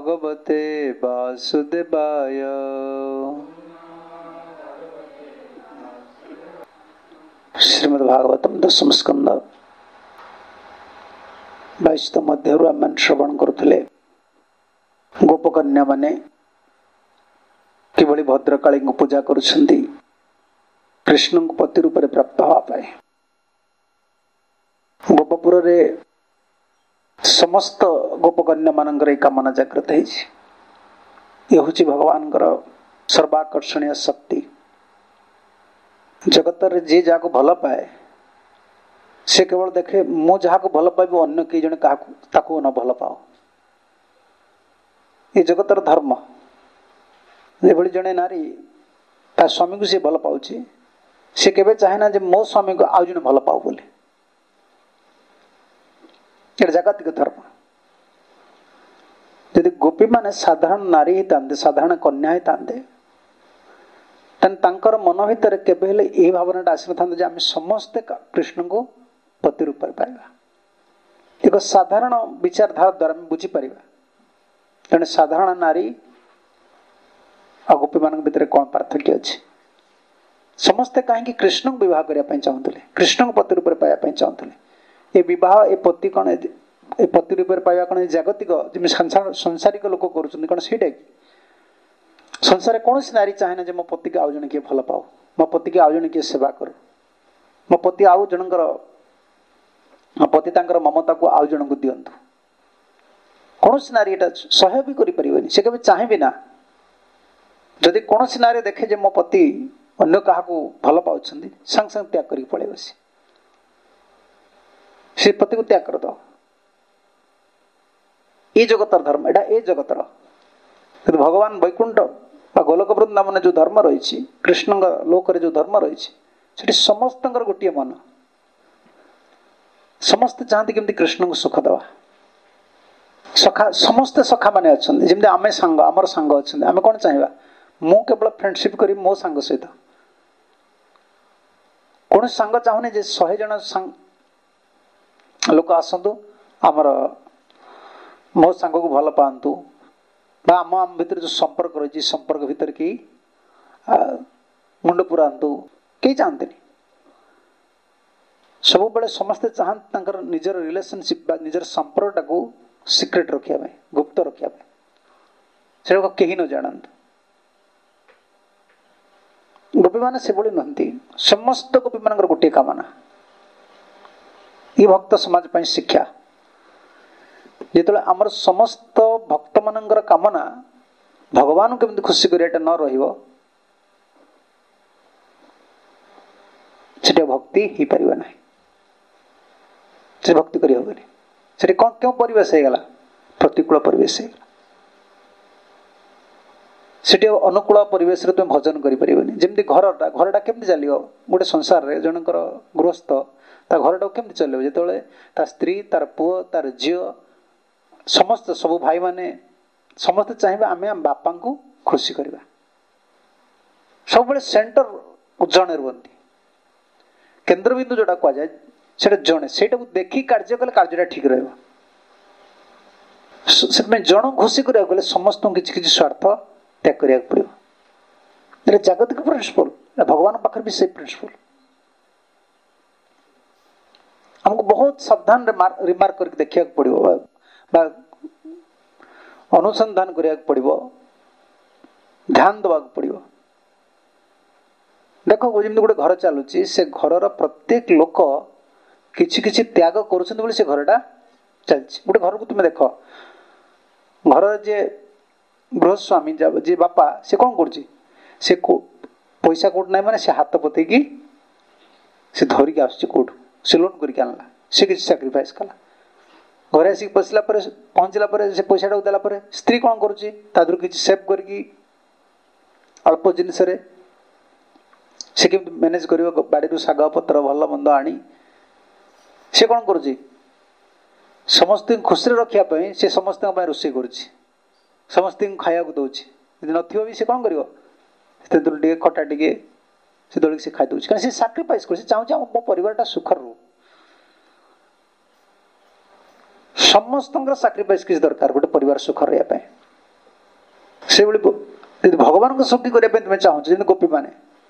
भगवते वासुदेवाय। श्रीमद्भागवतम दशम स्कंद 22 अध्याय आम श्रवण करुले। गोपकन्या माने किभली भद्रकाली पूजा करुछंती कृष्ण को पति रूप प्राप्त हवा पाए। गोपपुर रे समस्त गोपकन्या मानकर कामना जागृत है। भगवान सर्वाकर्षणीय शक्ति। जगत रे जे जाको भल पाए से केवल देखे मु जहा को भल पाइबो अन्य कई जने ताको न भल पाओ। ये जगतर धर्म। एभली जने नारी ता स्वामी को से भल पाउची से केबे चाहे ना जे मो स्वामी को आउ जने भल पाओ बोली। ये जागतिक धर्म। यदि गोपी माने साधारण नारी ही तांदे साधारण कन्या ही तांदे तन तांकर मन भीतर केबे हेले ए भावनाटा आसी थांदे जे आमे समस्त कृष्ण को पति रूप पाइबा। एक साधारण विचारधारा द्वारा हम बुझी परिबा जने साधारण नारी आ गोपी मान भीतर कौन पार्थक्य अछि। समस्त कहीं कृष्ण को विवाह करने चाहते कृष्ण को पति रूप पाया चाहते। ये विवाह ए पति कौन ए पति रूप पाया कौन जागतिक जमी संसारिक लोक करुँच कौन से संसार कौन सी नारी चाहे ना मो पति के आउ जन किए भल पाओ मो पति के आउ जन किए सेवा कर मो पति आउ जनकर मो पति तांकर ममता को आउ जन को दिंतु। कौन सी नारी एटा सह्य भी करें से कभी चाहे भी ना। जदि कौन सी नारी देखे जे मो पति अन्य क्या भल पाँच संग संग त्याग कर पड़े से पति को त्याग कर दो। ये जगतर धर्म एटा ए जगतर। भगवान वैकुंठ गोलोक वृंदावन जो धर्म रही कृष्ण लोक जो धर्म रही समस्त गोटे मन समस्त चाहती केमती कृष्ण को सुख दवा। सखा समस्त सखा माने अच्छा जमी आम सांग आमर सांग अच्छा आम कौन चाहिए मु केवल फ्रेंडशिप करी मो सांग सहित कौन सांग चाहूनी जे 100 जन लोक आसतु आमर मो सांग को भल पातु आम आम भीतर जो संपर्क रही संपर्क भीतर की मुंड पुरातु कई चाहते सब बड़े समस्ते चाहते निजर रिलेशनशिप निजर संपर्क को सिक्रेट रखा गुप्त रखा से कहीं न जानत। गोपी मान से नुहति समस्त गोपी मान गोटे कामना ये भक्त समाज पर शिक्षा जो आमर समस्त भक्त मान कामना भगवान केमती खुशी करियाटा न रहिबो सेटा भक्ति ही परिबा नहीं। से भक्ति करि होबनी से कौन क्यों परिवेश हो गला प्रतिकूल परिवेश हो गला सेठी अनुकूल परिवेश रे तुम भजन करि परिबनी। जेमती घरटा केमती चलियो गोटे संसार रे जनकर गृहस्थ ता घरटा केमती चलियो जेतोले ता स्त्री तार पुओ तार झियो समस्त सब भाई माने समस्त चाहिए आम आम बापा को खुशी करवा सब बड़े सेंटर जड़े रुहति केन्द्रबिंदु जोटा कह जाए से जड़े से देखी कार्य कले कार्य ठीक रहा जन खुशी करा गले समस्त किसी किसी स्वार्थ त्याग करा पड़ो। जागतिक प्रिंसिपल भगवान पाखे भी से प्रिंसिपल हमको बहुत सावधान रिमार्क करके देखा पड़ो अनुसंधान करिया पड़ो ध्यान दवा पड़ो। देख जमी गोटे घर चलुची से घर प्रत्येक लोक किछि किछि त्याग करुछन से घरटा चलछि। गोटे घर को तुम देख घर जे गृहस्वामी जे बापा से कौन करुछि से पैसा कोट ना माने से हाथ पते कि से धरिक आसुछि कोट से लोन करके आनला से किछि सैक्रिफाइस कला घर आसिक पशिला पहुंचला से पैसा देला स्त्री कौन करुछि तादर किछि सेव करके अल्प जिनिस से केमती मैनेज कर बाड़ी शाग पत्र भल मंद आनी से कौन करुछि समस्त खुशी रखापी से समस्त रोषे करुछि समस्त खाया दौछि नथिबो भी से कौन कर खटा टे से दौड़ से खाई दौर कहीं साक्रिफाइस कर चाहूँ मो परिवारटा सुखर रू समस्त साक्रिफाइस किसी दरकार गोटे परिवार सुखर रहा से भगवान को सुखी करने तुम्हें चाहूँ जमी गोपी मैंने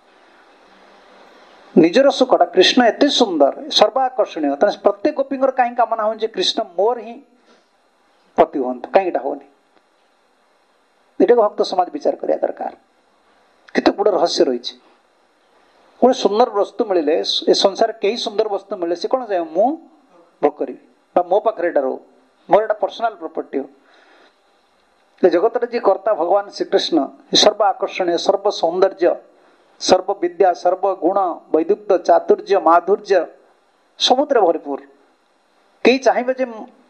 निजर सुखटा कृष्ण एत सुंदर सर्वाकर्षणीय प्रत्येक गोपी कहीं कामना हो कृष्ण मोर ही पति हूँ कहीं होनी ये भक्त समाज विचार करिया दरकार कितने गुड़ रहस्य रही गोटे सुंदर वस्तु मिले ए संसार कई सुंदर वस्तु मिले से कौन जाए मु भोग करी मो पाखे रो मोर एटा पर्सनाल प्रॉपर्टी हो जगत जी कर्ता भगवान श्रीकृष्ण सर्व आकर्षणीय सर्व सौंदर्य सर्व विद्या सर्व गुण वैदुक्त चातुर्य माधुर्य सबुत भरपूर कई चाहिए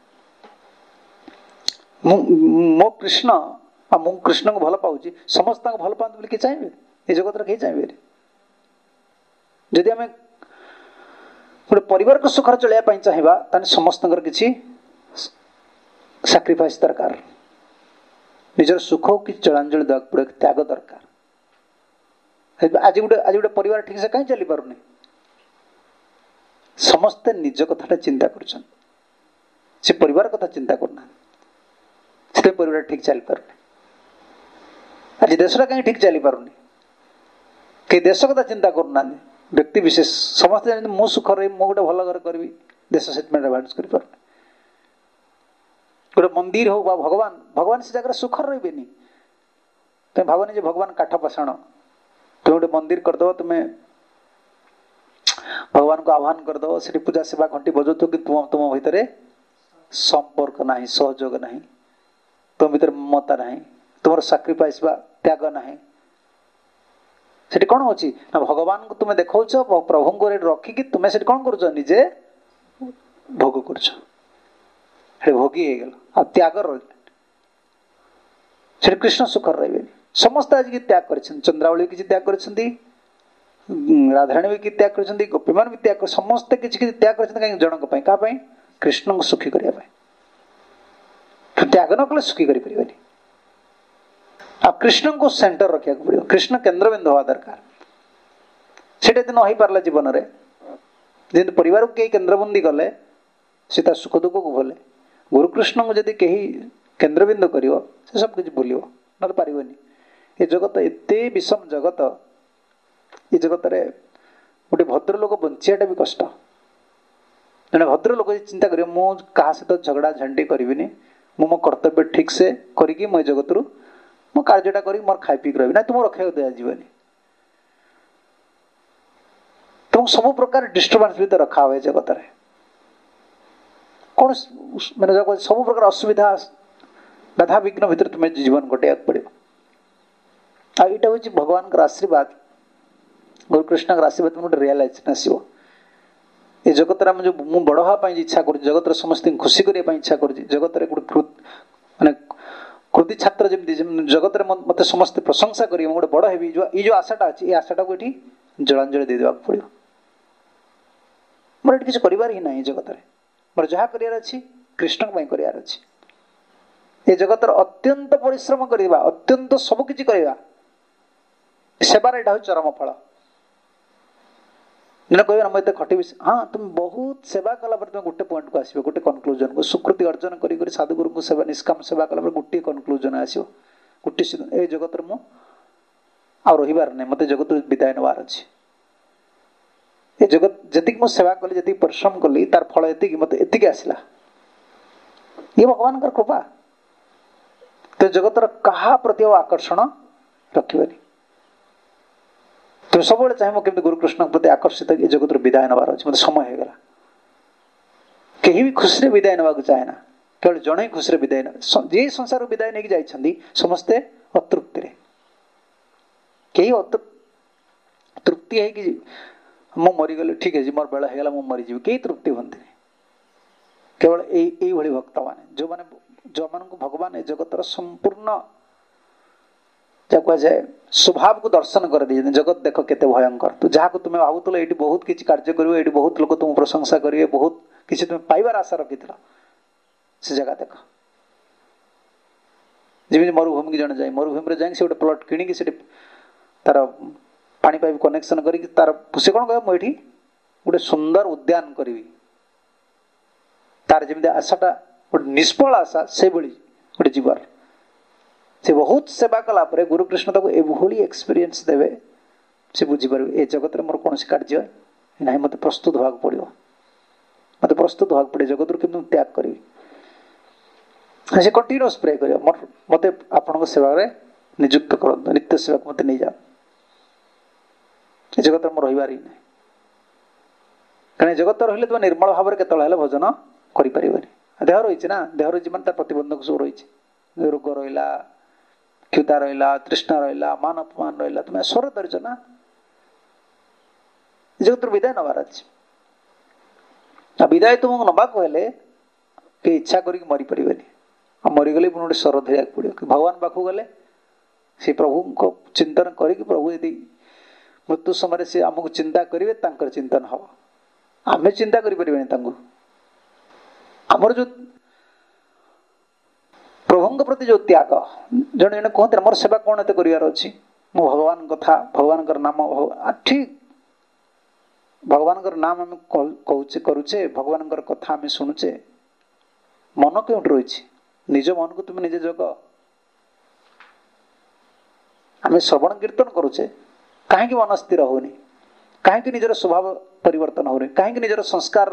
मो कृष्ण मु कृष्ण को भल पाऊँ समस्त भल पाते बोली किए चाहिए ये जगत कहीं चाहिए जदि आम गोटे परिवार को सुखर चलने चाहिए समस्त किसी सैक्रिफाइस दरकार निजर सुख कि जलांजलि देवाक पड़े त्याग दरकार आज गोटे परिवार ठीक से कहीं चली पारुनी समस्ते निज कथा चिंता कर परिवार कथा चिंता करना से परिवार ठीक चली पारुनी आज देशटा कहीं ठीक चली पारुनी कई देश कथा चिंता करना व्यक्ति विशेष समस्त जानते मु सुख रही मु गोटे भल घर करी देश से एडभांस कर गोटे मंदिर हो भगवान भगवान से जगह सुख रे तुम भावनी भगवान काठ पाषाण तुम गोटे मंदिर करदे तुम्हें भगवान को आह्वान करदे से पूजा सेवा घंटी बजाऊ कि तुम तुम भितर संपर्क ना सहयोग ना तुम भीतर ममता ना तुम सैक्रिफाइस बा त्याग ना से कौन हो भगवान को तुम्हें देखा प्रभु को रखिकी तुम्हें से कौन कर निजे भोग कर भोगी हो गल आ त्याग रही कृष्ण सुखर रही समस्त आज की त्याग कर चंद्रावली किसी त्याग कर राधाराणी भी कि त्याग कर गोपी मान भी त्याग कर समस्ते किसी त्याग कर जनक क्या कृष्ण को सुखी करने त्याग न कले सुखी करें आ कृष्ण को सेंटर रखा पड़ो कृष्ण केन्द्रबिंदु हवा दरकार से न हो पारा जीवन में जमी परिवार को कई केन्द्रबंदी गले से सुख दुख को भले गुरुकृष्ण को जदि कहीं केन्द्रबिंदु कर सब किसी भूल ना पारनी ये जगत एत विषम जगत ये जगत रे गोटे भद्र लोक बंचाटा भी कष्ट जड़े भद्र लोक चिंता कर सहित झगड़ा झंडी करी मो कर्तव्य ठीक से करी मो जगत रू मो कार्यटा कर मोर खाई पीक रही ना तुम रखा दिजानी तुम सब प्रकार डिस्टर्बांस भी रखा हुए जगत रे कौन मैंने सब प्रकार असुविधा बाधा विघ्न भितर तुम्हें जीवन कटे पड़ो आईटा हूँ भगवान का आशीर्वाद गुरुकृष्ण का आशीर्वाद गोटे रियलाइजेशन आसो ये जगत जो मुझे बड़ हाँपाई इच्छा कर जगत समस्त खुशी करने इच्छा कर जगत गोटे माने कृति छात्र जमी जगत मत समस्त प्रशंसा करेंगे गोटे बड़ हेबी ये जो आशाटा अच्छी ये आशाटा को ये जलांजलि देवा पड़ो मोर किसी कर ही ना जगत में मोर जहाँ करार अच्छी कृष्ण करार अच्छी ये जगत अत्यंत परिश्रम करवा अत्यंत सबकि करवा सेवार यहाँ चरम फल जन कह मुझे खटी हाँ तुम बहुत सेवा कला तुम गोटे पॉइंट को आसो गोटे कनक्लूजन को स्वीकृति अर्जन कर साधुगुरु को सेवा निष्काम सेवा कला गोटे कनक्लूजन आसो गोटे ए जगत मु आ रहीबार नहीं मत जगत विदाय नवार अच्छी ये जगत जी मु सेवा कली जी परिश्रम कली तार फल ये मत एति आसला ये भगवान कृपा तो जगत क्या प्रति आकर्षण रखिबनी तुम सब चाहिए केमती गुरुकृष्ण प्रति आकर्षित ये जगत विदाय नवार अच्छे मतलब समय हो गला कहीं भी खुशी विदाय ना चाहे ना केवल जड़े खुशी विदाय जी संसार विदाय नहीं जाइए समस्ते अतृप्ति कई तृप्ति है कि मु मरीगली ठीक है मोर बेला होगा मुझे मरीजी कई तृप्ति हमें केवल यही भक्त मैंने जो मान को भगवान ए जगतर संपूर्ण जाए स्वभाव को दर्शन कर दी जगत देख केते भयंकर तो जहाँ को तुम्हें भावुल ये बहुत किसी कार्य कर ये बहुत लोग तुम प्रशंसा करेंगे बहुत किसी तुम्हें पाइबार आशा रखी से जगह देख जमी मरुभूमि की जन जाए मरुभूमि जाए गोटे प्लट किणी तार पानी पाइप कनेक्शन कर तार से कौन कह मुझे गोटे सुंदर उद्यान करी तार जमी आशाटा गोटे निष्फल आशा से गोटे जीवर से बहुत सेवा कला परे गुरुकृष्ण ताको एभली एक्सपीरियंस देवे से बुझीपर ए जगत मोर कौन कार्य ना मत प्रस्तुत होगा पड़ो मत प्रस्तुत होगा पड़े जगत रू कि त्याग करी से कंटिन्यूअस प्रे कर मत आपण सेवा नियुक्त कर नित्य सेवा को मत नहीं जाओ जगत मोर रही ना कहीं जगत रही तुम निर्मल भाव में केतल भजन कर देह रही ना देह रही मैंने प्रतिबंधक सब रही रोग रहा क्षुता रहा तृष्णा रहा मान अपमान रहा तुम स्वर धरच ना जगत विदाय नबार अच्छे विदाय तुमको नवाक हेले कि इच्छा करके मरी पारे मरीगले पुणी गोटे स्वर धरिया पड़ो कि भगवान पाखक गले से प्रभु को चिंतन करके प्रभु यदि मृत्यु समय से आमको चिंता करेंगे चिंतन हम आम चिंता करें आमर जो प्रभु प्रति जो त्याग जड़े जड़े कहते मोर सेवा कौन एत कर मु भगवान कथा भगवान नाम ठीक भगवान नाम आम कहचे करुचे भगवान कथा आम शुणुचे मन क्यों रही निज मन को तुम निजे जग आम श्रवण कीर्तन करुचे कहीं मन स्थिर होनी कहीं निजर स्वभाव परिवर्तन होनी कहीं निजर संस्कार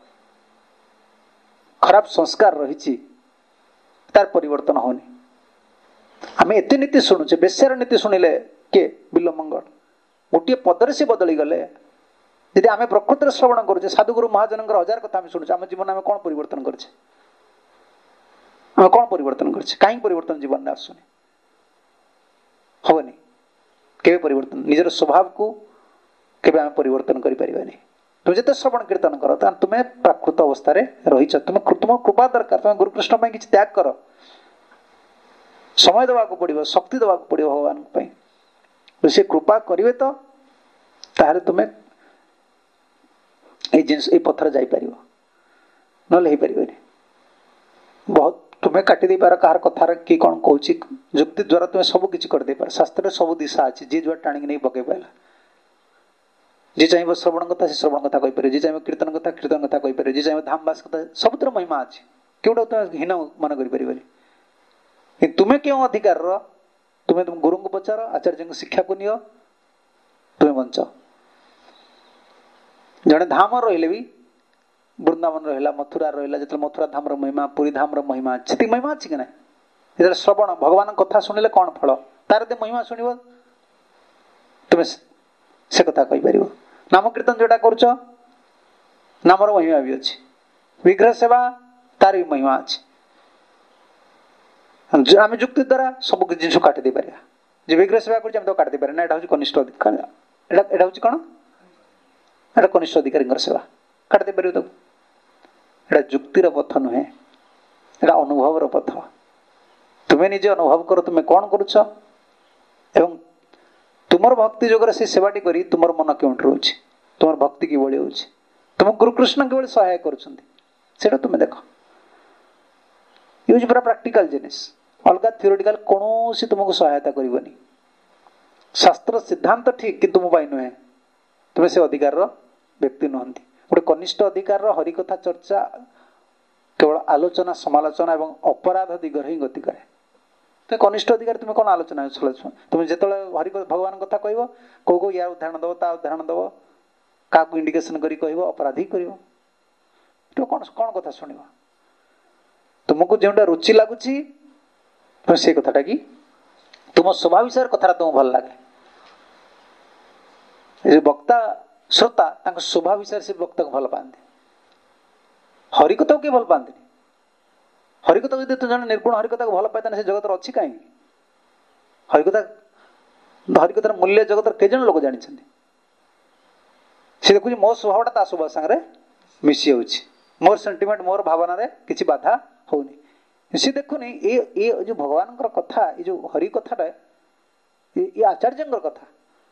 खराब संस्कार रही तार परिवर्तन होनी आम एत नीति शुणुचे बेश्यार नीति शुणिले किए बिल मंगल गोटे पदरे से बदली गले यदि आम प्रकृत श्रवण करुचे साधुगुरु महाजन हजार कथा आम शुणुचे आम जीवन में कौन परिवर्तन करें कौन परिवर्तन करें कहीं परिवर्तन जीवन में आसुनी हेनी के परिवर्तन निजर स्वभाव को केबे आम परिवर्तन करि परिबानी तुम जिते श्रवण कीर्तन कर तुम्हें प्राकृत अवस्था रही तुम कृपा दरकार तुम गुरुकृष्ण किसी त्याग कर समय देवाक पड़ो शक्ति देवाक पड़ो भगवान से कृपा करेंगे तो ताहले तुम्हें ये पथर जापर ना बहुत तुम्हें काटी दे पार कहार कथार कि कौन कहूँ जुक्ति द्वारा तुम्हें सब किसी कर दे पार शास्त्र सब दिशा अच्छी जी जुआ टाणी नहीं पकई पाला जी चाहिए श्रवण कथा से श्रवण कथा कहीपर जी चाहिए कीर्तन कथा कीर्तन कथा कहीपर जी चाहिए धामवास कथा सबुतर महिमा अच्छी क्यों तुम हीन मन कर तुम्हें क्यों अधिकार तुम्हें तुम गुरु को पचार आचार्य को शिक्षा को नियो तुम्हें बंच जड़े धाम रही भी वृंदावन रहा मथुरा रहा जो मथुरा धाम महिमा पुरी धाम महिमा अच्छी महिमा अच्छी कि ना जो श्रवण भगवान कथा शुणिले कौन फल तार महिमा शुण तुम्हें से कथा कहीपर नाम कीर्तन जोटा करुच नामर महिमा भी अच्छी विग्रह सेवा तार भी महिमा अच्छी आम जुक्ति द्वारा सब जिन काटी दे पार जो विग्रह सेवा कर काटी दे पारे ना यहाँ कनिष्ठ अधिकार यहाँ हूँ कौन एटा कनिष्ठ अधिकारी सेवा काटी दे पार एटा जुक्तिर पथ नुहे एटा अनुभवर पथ तुम्हें निजे अनुभव कर तुम्हें कौन करुच एवं तुमर भक्ति जोगर से सेवाटी करी तुमर मन क्यों रोचे तुम भक्ति कि हो तुम गुरुकृष्ण कि सहाय कर तुम्हें देख ये पूरा प्राक्टिकल जिनिस अलग थियोरिटिकल कौन सी तुमको सहायता करनी शास्त्र सिद्धांत ठीक कि तुम नुहे तुम्हें से अधिकार व्यक्ति नुहति गोटे कनिष्ठ अधिकार हरिकथा चर्चा केवल आलोचना समालोचना एवं अपराध दिगर ही गति करे तो कनिष्ठ अधिकार तुम्हें कौन आलोचना तुम जो हरि भगवान कथा कह कौ या उदाहरण दब ता उदाहरण दब क्या इंडिकेशन कर अपराधी कर कौन कौन कथा शुण तुमको जोटा रुचि लगुच से कथाटा कि तुम स्वभाव विषय कथा तुमको भल लगे वक्ता श्रोता स्वभाव विषय से वक्ता को भल पाते हरिकथा किए भल पाते हरिकथा यदि तो जन निर्गुण हरिकथा को भल पाए से जगत अच्छी कहीं हरिकथार मूल्य जगत के जन लोक जानी से देखुच मो स्वभावटा स्वभाव सागर मिसी मोर सेंटिमेंट मोर भावना किसी बाधा होनी सी देखुनि ये जो भगवान कथा ये जो हरि कथाटा ये आचार्य कथा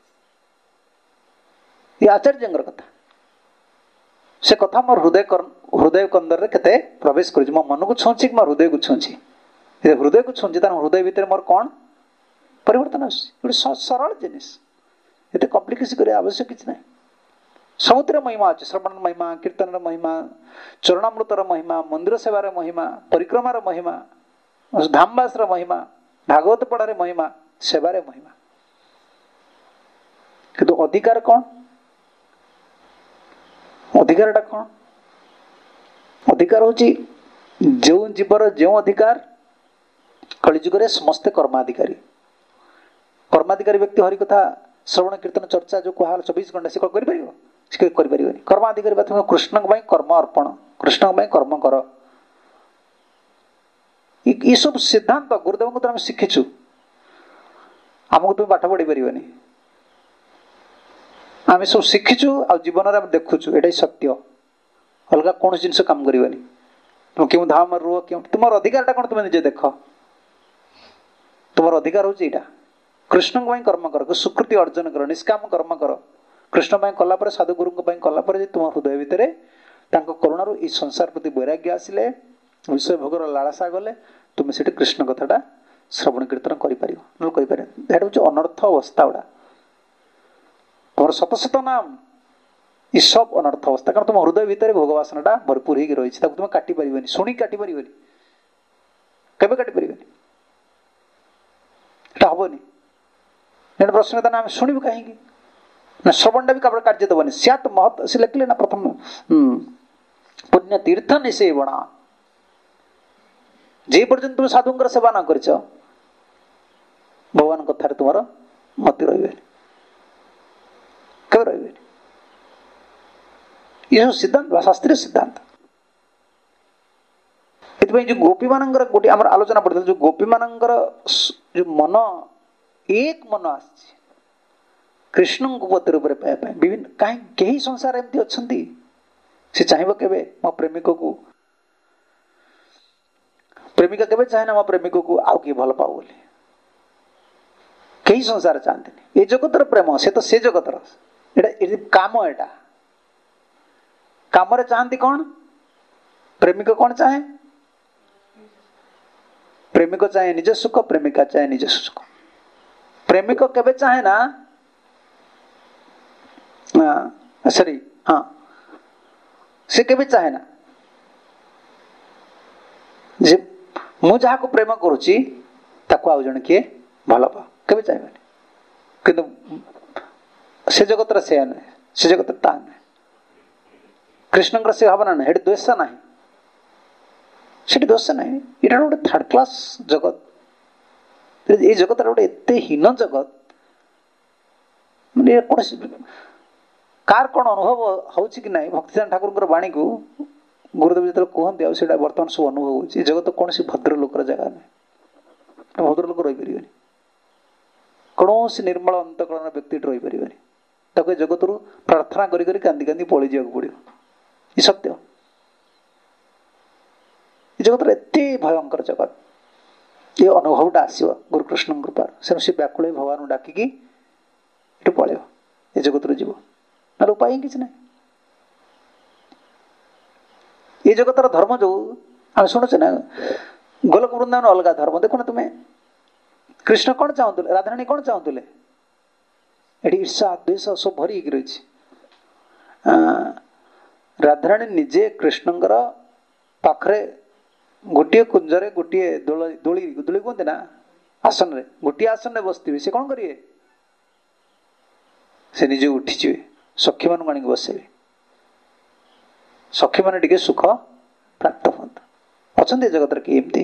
ये आचार्य कथा से कथा मोर हृदय कंदर केते प्रवेश कर मो मन को छुची कि मो हृदय को छुची हृदय को छुची हृदय भितर मोर कौन परिवर्तन आटे सरल जिनिस ये कम्प्लिकेसी कर आवश्यक किसी ना सबुतिर महिमा अच्छे श्रवण महिमा कीर्तन महिमा चरणामृतर महिमा मंदिर सेवार महिमा परिक्रमार महिमा धामवास महिमा भागवत पढ़ारे महिमा, सेवारे महिमा। किंतु अधिकार कौन? अधिकार टा कौन? अधिकार होची जो जीवर जो अधिकार कलिजुग समस्ते कर्माधिकारी। कर्माधिकारी व्यक्ति हरि कथा श्रवण कीर्तन चर्चा जो कहा 24 घंटा से कर कर्माधिकारी बात कृष्ण कर्म अर्पण, कृष्ण कर्म कर। ये सब सिद्धांत गुरुदेव को आम शिखिचु, आमको तुम पाठ पढ़ी पार। आम सब शिखिचु आ जीवन में देखुचु एटा सत्य, अलग कौन जिन काम करनी। तुम क्यों धाम रुह क्यों, तुम अधिकार कौन तुम निजे देख। तुम अधिकार हूँ यहाँ कृष्ण कर्म कर, स्वीकृति अर्जन कर, निष्काम कर्म कर। कृष्ण कलापर साधु गुरु कलापर तुम हृदय भितर करुणार ये संसार प्रति वैराग्य आसिले, विषय भोगर लालसा गले तुम से कृष्ण कथाटा श्रवण कीर्तन कर अनर्थ अवस्था गुड़ा तुम शत शत नाम ये सब अनर्थ अवस्था। कारण तुम हृदय भितर भोगवासनाटा भरपूर हो रही, तुम काटी पार शुणी काटी पार केवे काटी पार हेनी। प्रश्न आम शुणु कहीं ना श्रवणटा भी कार्य दबनी सैत महत् से लिखले ना प्रथम पुण्य तीर्थ निसेवणा। जे पर्यंत तुम साधुंकर सेवा न कर भगवान कथार तुम मति रही ये सिद्धांत शास्त्रीय सिद्धांत। जो गोपी मान गोटे आम आलोचना पड़ता जो गोपी मान जो मन एक मन आ कृष्ण को पति रूप पाइबा विभिन्न कहीं संसार एमती अच्छा से चाहब के मो प्रेमिक को प्रेमिका के चाहे ना मो प्रेमिक को आउ किए भल पाओ बोली कहीं संसार चाहते ये जगतर प्रेम से तो से जगतर काम एटा काम चाहती कौन प्रेमिक कौन चाहे प्रेमिक चाहे निज सुख प्रेमिका चाहे निज सुख। प्रेमिक केबे चाहे ना सॉरी हाँ से केबे चाहे ना जे मु जहा को प्रेम करुची ताको आउ जण किए भल पा केबे चाहे किंतु से जगत से से जगत ता कृष्ण से भावना ना हेड द्वेष ना से दोष ना ये गोटे थर्ड क्लास जगत ये जगत गोटे एत हीन जगत मैंने कौन कार कौन अनुभव हो कि ना भक्तिदान ठाकुर वाणी को गुरुदेव जो कहते हैं बर्तमान सब अनुभव हो जगत कौन सी भद्र लोकर जगह ना भद्र लोक रही पारे कौन सी निर्मल अंतकरण व्यक्ति रही पारे जगत रू प्रार्थना करी कांदी कांदी पलि जावाक पड़ो ये सत्य। जगत एत भयंकर जगत ये अनुभवटा आसो गुरुकृष्ण कृपार से व्याकुल भगवान डाकिकी ये पल ये जगत रू जीव ना उपाय किसी ना ये जगतर धर्म जो आम शुणुचे ना गोलक वृंदावन अलग धर्म देखो ना तुम्हें कृष्ण कौन चाहूले राधाराणी कौन चाहूले ये ईर्षा द्वेष सब भरी रही राधाराणी निजे कृष्णंकर पाखरे गोटे कुंजरे गोटे दोली दोली कहते ना आसन रे गोटे आसन रे बसती से कौन करिए से निजे उठी सखी मान आनिक बसैबे सखी मैंने टिके सुख प्राप्त हूँ अच्छा जगत किए एमती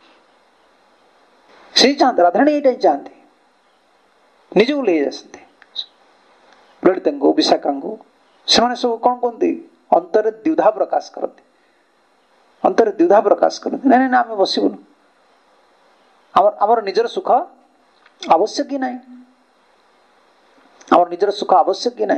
से चाहते राधाराणी ये चाहते निज ले जाते ललिता विशाखा से सब कौन कहते अंतर द्विधा प्रकाश करते अंतर द्विधा प्रकाश करते ना ना आम बसबुन आमर निजर सुख आवश्यक कि ना आमर निजर सुख आवश्यक कि ना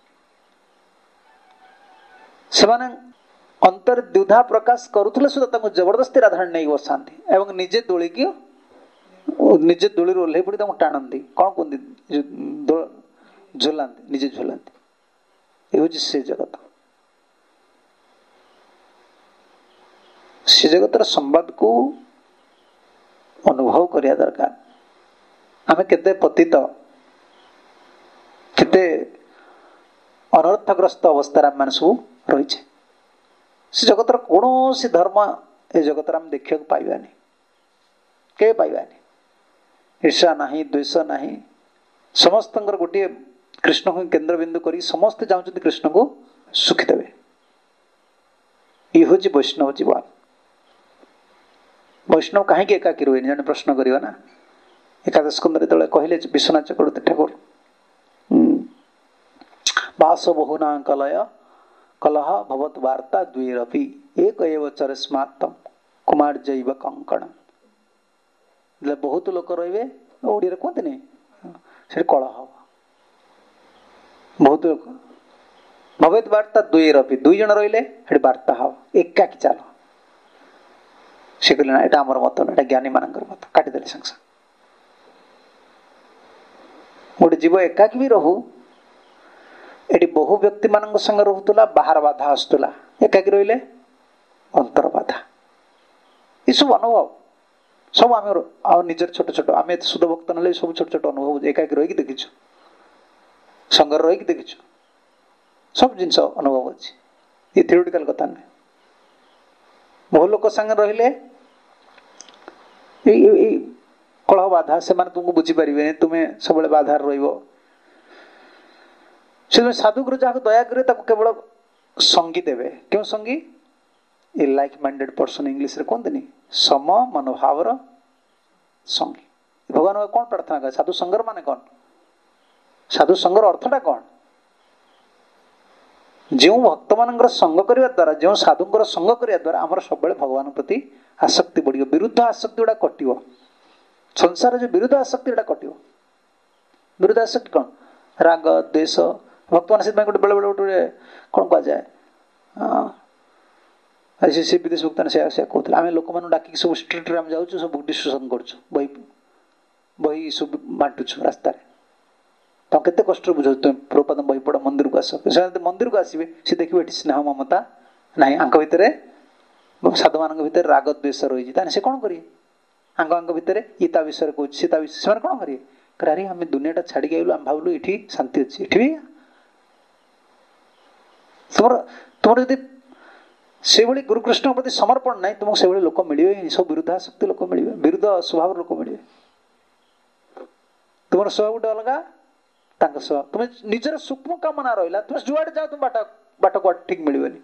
से अंतर द्विधा प्रकाश करुले सुधा जबरदस्ती राधाराणी नहीं बसाती एवं निजे दोली की निजे दोली ओह्ल पड़ी टाणती कौन कहते झुलाती निजे झुलाती ये हूँ से जगत से जगतर संवाद को अनुभव करिया दरकार। आमे केते पतित केते अनर्थग्रस्त अवस्था आम मान सब रही से जगतर कौन सी धर्म ए जगत आम देखा पाइबानी के पाइबानी ईर्षा नहीं, द्वेष नहीं, समस्त गोटे कृष्ण को केन्द्रबिंदु कर समस्ते चाहते कृष्ण को सुखी देवे। ये हूँ वैष्णव जीवन। वैष्णव कहीं एकाकी रुए जन प्रश्न करवा ना। एकादश स्कंदरे तले कहले विश्वनाथ चक्रवर्ती ठाकुर भास बहुना कलय कलह भवत वार्ता द्विरपि एक एव चरस्मात्तम कुमार जैव कंकण। बहुत लोक रे ओडिया कहते नहीं से कलह बहुत लोक भगवत वार्ता द्वैरपि दुई जन रहिले वार्ता हम एकाकी चाल से कहले ना एटा हमर मत ना एटा ज्ञानी मानकर मत काटिदेले संग गोटे जीव एकाकी भी रहू एटी बहु व्यक्ति मान संग रोला बाहर बाधा आसुला एकाकी रहिले अंतर बाधा ये सब अनुभव सब आम निजर छोट छोट आम शुद्ध भक्त ना सब छोट छोट अनुभव एकाकी रही देखीचु संगर रही देखीचु सब जिनस अनुभव अच्छी ये थियोरिटिकल कथा नुहे। बहु लोक संग रहिले कलह बाधा से तुमको बुझीपारे तुम्हें सब बाधार रे साधु गुरु जहाँ दया करे केवल संगी देवे। क्यों संगी? A like minded person English रे कहते सम मनोभाव संगी। भगवान कौन प्रार्थना करे? साधु संगर माने कौन? साधु संगर अर्थटा कौन? जो भक्त मान संग करने द्वारा जो साधुंर संग करने द्वारा आमर सब भगवान प्रति आसक्ति बढ़ विरुद्ध आसक्ति गुड़ा कटिव। संसार जो विरुद्ध आसक्ति गुड़ा कटिव। विरुद्ध आसक्ति कौन? राग द्वेष भक्त मान से बेले बेले गोटे कौन कह जाए से विदेश भक्त से कहते आम लोक मान डाक सब स्ट्रीट में जाऊँ सब बुक डिस्ट्रीब्यूशन कर बही बही सब बांटुछु रास्तार तुम केते कष्ट बुझ तुम प्रपाद बही पढ़ मंदिर को आस मंदिर को आसवे सी देखिए ये स्नेह ममता ना आंक भितर साधु मान भर राग द्वेष रही से कौन करेंगे? आंक भितर ये विषय कह से कौन करेंगे? अरे आम दुनिया छाड़ी आइलु आम भावलु ये शांति अच्छी ये भी तुम तुम यदि से गुरुकृष्ण प्रति समर्पण ना तुमको से लोक मिले सब विरुद्धाशक्ति लोक मिले विरुद्ध स्वभाव लोक मिले। तुम स्वभाव गोटे अलग स्वभाव तुम निजर सूक्ष्म कामना रहा तुम जुआड़े जाओ तुम बाट को ठीक मिलनी।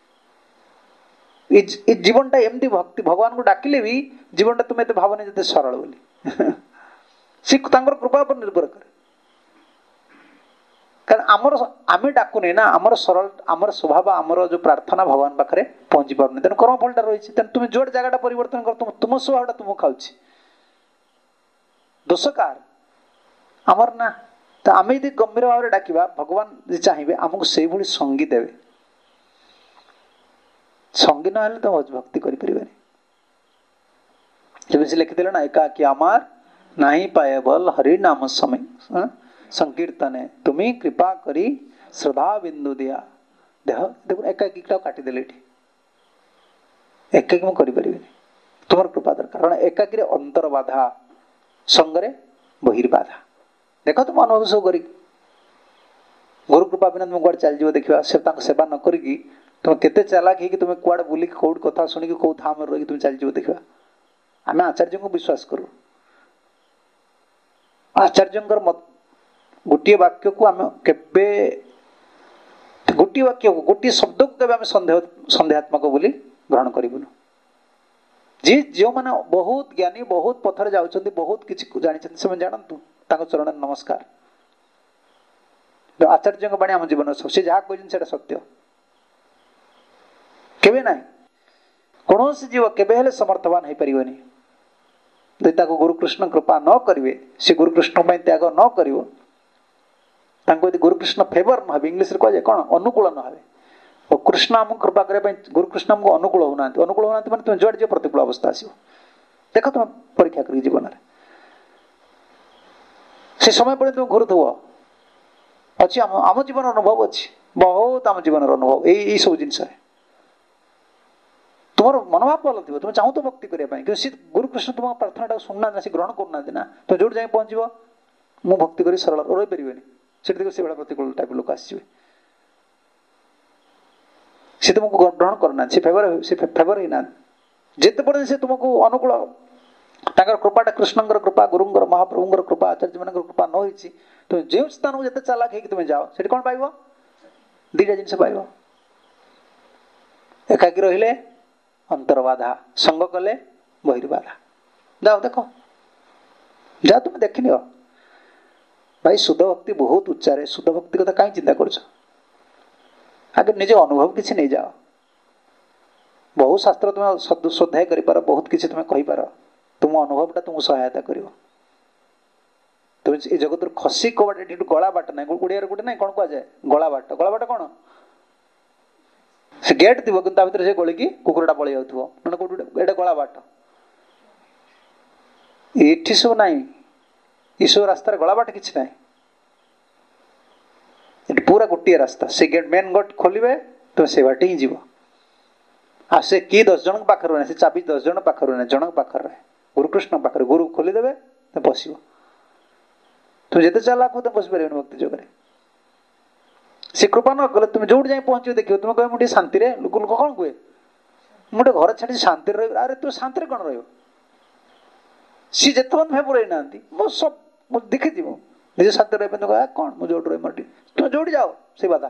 जीवन टा एमती भक्ति भगवान को डाकिले भी जीवन टा तुम्हें भावने जो सरल बोली सी कृपा पर निर्भर करे। कारण आमर आम डाकुने ना आमर सरल आमर स्वभाव आमर जो प्रार्थना भगवान पाखे पहुंची पारनी तेना कर्म फलटा रही तुम जोड़ जगह परिवर्तन कर तुम स्वभाव तुमको खाऊँ दोष कार आमर ना। तो आम यदि गंभीर भाव में डाकिबा भगवान चाहिए आमको से भली संगी देवे। संगी ना तो भक्ति करें से लिखिदे ना एका कि आमार नहीं पाए बल हरि नाम समय संकीर्तने तुम्हें कृपा करी श्रद्धा बिंदु दिया देह देखो एकाकीटा काटिदेले एकाकी मुझे करें तुम कृपा दरकार कारण एकाकी अंतर बाधा संगरे बहिर्बाधा देख तुम अनुभव सब कर गुरु कृपा बिना तुम कौन चल देखा से सेवा न करी तुम केते चालाक है कि तुम कुआड़े बुलिक कौट कथा शुणिक कौ था रही तुम चल देखा। आम आचार्य को विश्वास करूँ आचार्य गोटे वाक्य को आम केबे गोटे वाक्य को गोटे शब्द को केबे आम संदेहात्मक बोली ग्रहण करूँ। जी जो मैंने बहुत ज्ञानी बहुत पथर जाऊँ बहुत किसी जानते से जानतु चरण नमस्कार आचार्य बाणी आम जीवन से जहाँ कहते सत्य केबे ना कौन जीव केबे समर्थवान हो पारनी यदि गुरुकृष्ण कृपा न करेंगे से गुरुकृष्ण त्याग न कर गुरुकृष्ण फेवर न इंग्लीश कह जाए कौन अनुकूल न हो कृष्ण आम कृपा करने गुरुकृष्ण आमको अनुकूल होना अनुकूल होना मैंने तुम जुआड़े जो प्रतिकूल अवस्था आस देख तुम परीक्षा कर जीवन में से समय पड़े तुम घुरुव अच्छी आम जीवन अनुभव अच्छी बहुत आम जीवन अनुभव यही सब जिनस तुम मनोभाव भल थी तुम चाहू तो भक्ति करने सी गुरुकृष्ण तुम प्रार्थना शुणुना से ग्रहण करना ना तो जो जाए पहुंचो मु भक्ति कर सरल रही पारे से भाई प्रतिकूल टाइप लोक आसवे सी तुमको ग्रहण करना से फेवर ही ना जिते पड़े से तुमको अनुकूल ତାଙ୍କର କୃପାଟା କୃଷ୍ଣଙ୍କର କୃପା, ଗୁରୁଙ୍କର ମହାପ୍ରଭୁଙ୍କର କୃପା, ଆଚାର୍ଯ୍ୟ ମାନଙ୍କର କୃପା ନ ହେଇଛି ତୁମେ ଯେଉଁ ସ୍ଥାନକୁ ଯେତେ ଚାଲାକ ହେଇକି ତୁମେ ଯାଅ ସେଠି କ'ଣ ପାଇବ? ଦିଟା ଜିନିଷ ପାଇବ। ଏକାକି ରହିଲେ ଅନ୍ତର୍ବାଧା, ସଙ୍ଗ କଲେ ବହିର୍ବାଧା। ଯାଅ ଦେଖ, ଯାଅ ତୁମେ ଦେଖିନିଅ। ଭାଇ ଶୁଦ୍ଧ ଭକ୍ତି ବହୁତ ଉଚ୍ଚାରେ। ଶୁଦ୍ଧ ଭକ୍ତି କଥା କାହିଁ ଚିନ୍ତା କରୁଛ? ଆଗେ ନିଜ ଅନୁଭବ କିଛି ନେଇଯାଅ। ବହୁ ଶାସ୍ତ୍ର ତୁମେ ଶ୍ରଦ୍ଧା କରିପାର, ବହୁତ କିଛି ତୁମେ କହିପାର, ତୁମ ଅନୁଭବଟା ତୁମକୁ ସହାୟତା କରିବ। ତୁମେ ଏ ଜଗତରୁ ଖସି କବାଟ, ଏଠି ଗଳା ବାଟ ନାହିଁ, ଓଡ଼ିଆରେ ଗୋଟେ ନାହିଁ, କ'ଣ କୁହାଯାଏ? ଗଳା ବାଟ। ଗଳା ବାଟ କ'ଣ? ସେ ଗେଟ୍ ଥିବ କିନ୍ତୁ ତା ଭିତରେ ସେ ଗଳିକି କୁକୁରଟା ପଳେଇ ଯାଉଥିବ, ମାନେ କୋଉଠି ଏଇଟା ଗଳା ବାଟ। ଏଠି ସବୁ ନାହିଁ, ଏସବୁ ରାସ୍ତାରେ ଗଳା ବାଟ କିଛି ନାହିଁ। ଏଠି ପୁରା ଗୋଟିଏ ରାସ୍ତା। ସେ ଗେଟ୍, ମେନ୍ ଗେଟ୍ ଖୋଲିବେ ତୁମେ ସେ ବାଟେ ହିଁ ଯିବ। ଆଉ ସେ କିଏ 10 ଜଣଙ୍କ ପାଖରେ ନାହିଁ, ସେ ଚାବି 10 ଜଣ ପାଖରେ ନାହିଁ, ଜଣଙ୍କ ପାଖରେ ରହେ, ଗୁରୁକୃଷ୍ଣ ପାଖରେ। ଗୁରୁ ଖୋଲିଦେବେ, ତୁମେ ପଶିବ। ତୁମେ ଯେତେ ଚାଲାକ ହଉ ତୁମେ ପଶିପାରିବନି ଭକ୍ତି ଯୋଗରେ। ସେ କୃପା ନ କଲେ ତୁମେ ଯୋଉଠି ଯାଇ ପହଞ୍ଚିବ ଦେଖିବ, ତୁମେ କହିବ ମୁଁ ଟିକେ ଶାନ୍ତିରେ, ଲୋକ କ'ଣ କୁହେ, ମୁଁ ଗୋଟେ ଘର ଛାଡି ଶାନ୍ତିରେ ରହିବି। ଆରେ ତୁମେ ଶାନ୍ତିରେ କ'ଣ ରହିବ? ସିଏ ଯେତେ ମତେ ଫେବର ହେଇନାହାନ୍ତି, ମୁଁ ଦେଖିଥିବ ନିଜ ଶାନ୍ତିରେ ରହିବେ, କ'ଣ ମୁଁ ଯୋଉଠି ରହିବି ଟିକେ, ତୁମେ ଯୋଉଠି ଯାଅ ସେ ବାଧା।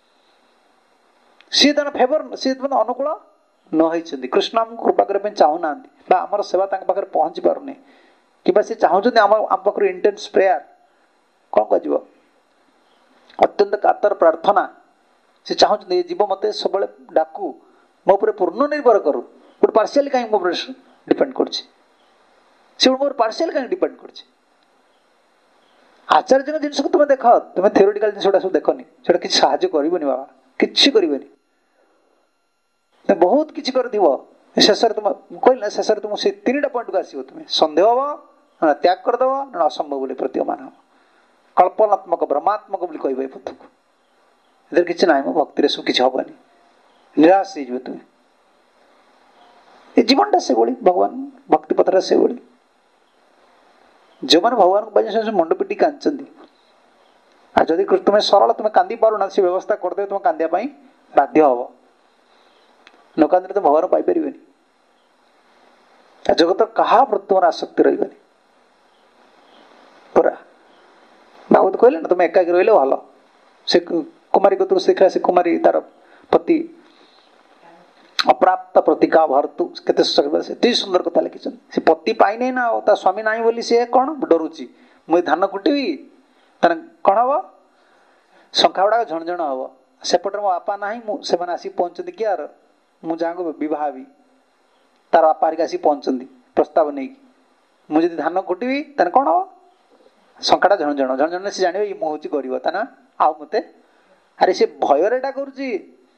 ସିଏ ତାର ଫେବର, ସିଏ ଅନୁକୂଳ ନ ହେଇଛନ୍ତି, କୃଷ୍ଣ ଆମକୁ କୃପା କରିବା ପାଇଁ ଚାହୁଁନାହାନ୍ତି, ବା ଆମର ସେବା ତାଙ୍କ ପାଖରେ ପହଞ୍ଚି ପାରୁନି, କିମ୍ବା ସେ ଚାହୁଁଛନ୍ତି ଆମ ପାଖରୁ ଇଣ୍ଟେନ୍ସ ପ୍ରେୟାର, କ'ଣ କୁହାଯିବ, ଅତ୍ୟନ୍ତ କାତର ପ୍ରାର୍ଥନା। ସେ ଚାହୁଁଛନ୍ତି ଏ ଜୀବ ମତେ ସବୁବେଳେ ଡାକୁ, ମୋ ଉପରେ ପୂର୍ଣ୍ଣ ନିର୍ଭର କରୁ। ଗୋଟେ ପାର୍ସିଆଲି କାହିଁକି ମୋ ଉପରେ ଡିପେଣ୍ଡ କରୁଛି? ସେ ମୋର ପାର୍ସିଆଲି କାହିଁକି ଡିପେଣ୍ଡ କରୁଛି? ଆଚାର୍ଯ୍ୟଙ୍କ ଜିନିଷକୁ ତୁମେ ଦେଖ, ତୁମେ ଥିଓରିଟିକାଲ ଜିନିଷ ଗୁଡ଼ା ସବୁ ଦେଖନି, ସେଟା କିଛି ସାହାଯ୍ୟ କରିବନି ବାବା, କିଛି କରିବନି। ବହୁତ କିଛି କରିଥିବ, ଶେଷରେ ତୁମ କହିଲି ନା, ଶେଷରେ ତୁମ ସେ 3ଟା ପଏଣ୍ଟକୁ ଆସିବ। ତୁମେ ସନ୍ଦେହ ହବ, ତ୍ୟାଗ କରିଦେବ, ଅସମ୍ଭବ ବୋଲି ପ୍ରତୀୟମାନ ହବ, କଳ୍ପନାତ୍ମକ ଭ୍ରମାତ୍ମକ ବୋଲି କହିବ ଏ ପଥକୁ। ଏଥିରେ କିଛି ନାହିଁ, ମୋ ଭକ୍ତିରେ ସବୁ କିଛି ହବନି, ନିରାଶ ହେଇଯିବ ତୁମେ। ଏ ଜୀବନଟା ସେଭଳି, ଭଗବାନ ଭକ୍ତି ପଥଟା ସେଭଳି। ଯେଉଁମାନେ ଭଗବାନଙ୍କ ପାଇଁ ମୁଣ୍ଡ ପିଟି କାନ୍ଦଛନ୍ତି, ଆଉ ଯଦି ତୁମେ ସରଳ, ତୁମେ କାନ୍ଦି ପାରୁନା, ସେ ବ୍ୟବସ୍ଥା କରିଦେବେ ତୁମେ କାନ୍ଦିବା ପାଇଁ ବାଧ୍ୟ ହବ। ନ କାନ୍ଦିଲେ ତ ଭଗବାନ ପାଇପାରିବେନି। ଜଗତର କାହା ପ୍ରତି ତୁମର ଆସକ୍ତି ରହିବନି ପୁରା। ଭାଗବତ କହିଲେ ନା, ତୁମେ ଏକାକି ରହିଲେ ଭଲ। ସେ କୁମାରୀ କତରୁ ଶିଖିଲା, ସେ କୁମାରୀ ତାର ପତି ଅପ୍ରାପ୍ତ ପ୍ରତିକା ଭର୍ତୁ, କେତେ ଏତେ ସୁନ୍ଦର କଥା ଲେଖିଛନ୍ତି। ସେ ପତି ପାଇନାହିଁ ନା, ଆଉ ତା ସ୍ୱାମୀ ନାହିଁ ବୋଲି ସେ କ'ଣ ଡରୁଛି, ମୁଁ ଧାନ କୁଟିବି, ତାର କ'ଣ ହବ, ଶଙ୍ଖା ଗୁଡାକ ଝଣଝଣ ହବ, ସେପଟରେ ମୋ ବାପା ନାହିଁ, ସେମାନେ ଆସିକି ପହଞ୍ଚନ୍ତି କି ଆର, ମୁଁ ଯାହାଙ୍କୁ ବିବାହ ହେବି, ତାର ବାପା ହେରିକା ଆସିକି ପହଞ୍ଚନ୍ତି ପ୍ରସ୍ତାବ ନେଇକି, ମୁଁ ଯଦି ଧାନ କୁଟିବି ତାହେଲେ କ'ଣ ହବ, ଶଙ୍ଖାଟା ଝଣଝଣ ଝଣଝଣ, ସେ ଜାଣିବ ଇଏ ମୁଁ ହଉଛି ଗରିବ, ତା ନା ଆଉ ମତେ, ଆରେ ସେ ଭୟରେ ଏଟା କରୁଛି,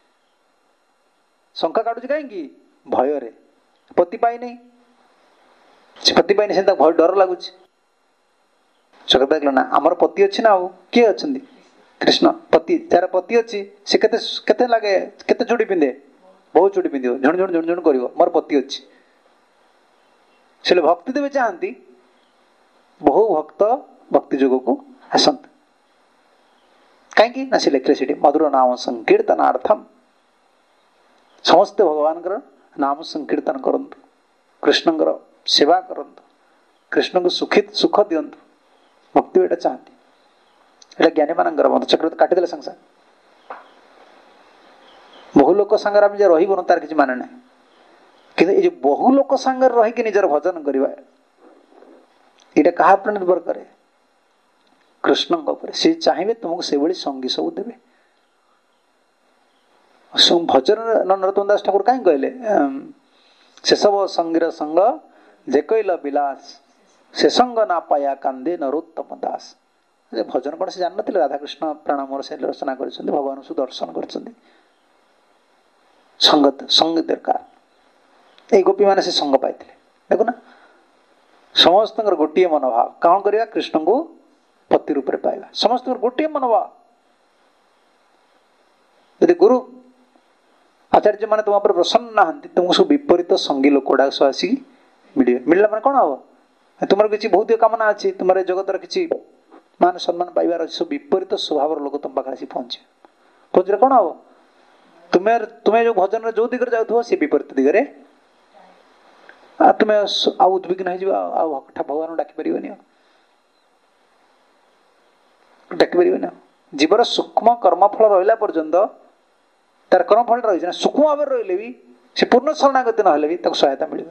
ଶଙ୍ଖା କାଟୁଛି କାହିଁକି, ଭୟରେ। ପତି ପାଇନି, ସେ ପତି ପାଇନି, ସେ ତାକୁ ଭୟ ଡର ଲାଗୁଛି। ଜଗତ ଦେଖିଲ ନା, ଆମର ପତି ଅଛି ନା, ଆଉ କିଏ ଅଛନ୍ତି? କୃଷ୍ଣ ପତି, ଯାହାର ପତି ଅଛି ସେ କେତେ କେତେ ଲାଗେ, କେତେ ଚୁଡ଼ି ପିନ୍ଧେ, ବହୁତ ଚୁଡ଼ି ପିନ୍ଧିବ, ଝୁଣଝୁଣ କରିବ, ମୋର ପତି ଅଛି। ସେ ଭକ୍ତି ଦେବେ ଚାହାନ୍ତି, ବହୁ ଭକ୍ତ ଭକ୍ତି ଯୋଗକୁ ଆସନ୍ତି। କାହିଁକି ନା, ସେ ଲେଖିଲେ ସେଠି ମଧୁର ନାମ ସଂକୀର୍ତ୍ତନାର୍ଥମ୍, ସମସ୍ତେ ଭଗବାନଙ୍କର ନାମ ସଂକୀର୍ତ୍ତନ କରନ୍ତୁ, କୃଷ୍ଣଙ୍କର ସେବା କରନ୍ତୁ, କୃଷ୍ଣଙ୍କୁ ସୁଖ ଦିଅନ୍ତୁ। ଭକ୍ତି ଏଇଟା ଚାହାନ୍ତି, ଏଇଟା ଜ୍ଞାନୀମାନଙ୍କର ମତ। ଚକ୍ର କାଟିଦେଲେ ସାଙ୍ଗେ ସାଙ୍ଗେ। ବହୁ ଲୋକ ସାଙ୍ଗରେ ଆମେ ଯେ ରହିବୁନୁ ତାର କିଛି ମାନେ ନାହିଁ, କିନ୍ତୁ ଏଇ ଯୋଉ ବହୁ ଲୋକ ସାଙ୍ଗରେ ରହିକି ନିଜର ଭଜନ କରିବା, ଏଇଟା କାହା ଉପରେ ନିର୍ଭର କରେ, କୃଷ୍ଣଙ୍କ ଉପରେ। ସେ ଚାହିଁବେ ତୁମକୁ ସେଇଭଳି ସଙ୍ଗୀ ସବୁ ଦେବେ। ଭଜନରେ ନରୋତ୍ତମ ଦାସ ଠାକୁର କାହିଁକି କହିଲେ, ସେସବ ସଙ୍ଗୀର ସଙ୍ଗ ଯେ କହିଲ ବିଳାସ, ସେ ସଙ୍ଗ ନା ପାୟା କାନ୍ଦେ ନରୋତ୍ତମ ଦାସ। ଭଜନ କ'ଣ ସେ ଜାଣିନଥିଲେ? ରାଧାକୃଷ୍ଣ ପ୍ରାଣମର ସେ ରଚନା କରିଛନ୍ତି, ଭଗବାନ ସୁଦର୍ଶନ କରିଛନ୍ତି। ସଙ୍ଗ ଦରକାର। ଏଇ ଗୋପୀମାନେ ସେ ସଙ୍ଗ ପାଇଥିଲେ। ଦେଖୁନା, ସମସ୍ତଙ୍କର ଗୋଟିଏ ମନୋଭାବ, କ'ଣ କରିବା, କୃଷ୍ଣଙ୍କୁ ପତି ରୂପରେ ପାଇବା। ସମସ୍ତଙ୍କର ଗୋଟିଏ ମନୋଭାବ। ଯଦି ଗୁରୁ ଆଚାର୍ଯ୍ୟ ମାନେ ତୁମ ଉପରେ ପ୍ରସନ୍ନ ନାହାନ୍ତି, ତୁମକୁ ସବୁ ବିପରୀତ ସଙ୍ଗୀ ଲୋକ ଗୁଡାକ ସବୁ ଆସିକି ମିଳିବେ। ମିଳିଲା ମାନେ କ'ଣ ହବ, ତୁମର କିଛି ଭୌତିକ କାମନା ଅଛି, ତୁମର ଏ ଜଗତର କିଛି ମାନ ସମ୍ମାନ ପାଇବାର ଅଛି, ସବୁ ବିପରୀତ ସ୍ୱଭାବର ଲୋକ ତୁମ ପାଖରେ ଆସି ପହଞ୍ଚିବେ। ପହଞ୍ଚିଲେ କ'ଣ ହବ, ତୁମେ ଯୋଉ ଭଜନରେ ଯୋଉ ଦିଗରେ ଯାଉଥିବ ସେ ବିପରୀତ ଦିଗରେ तुम आउ उद्विग्न हो भगवान डाक पार डाक पार जीवर सूक्ष्म कर्मफल रहा पर्यंत तार कर्मफल रही सूक्ष्म भाव रही भी से पूर्ण शरणागति ना भी सहायता मिल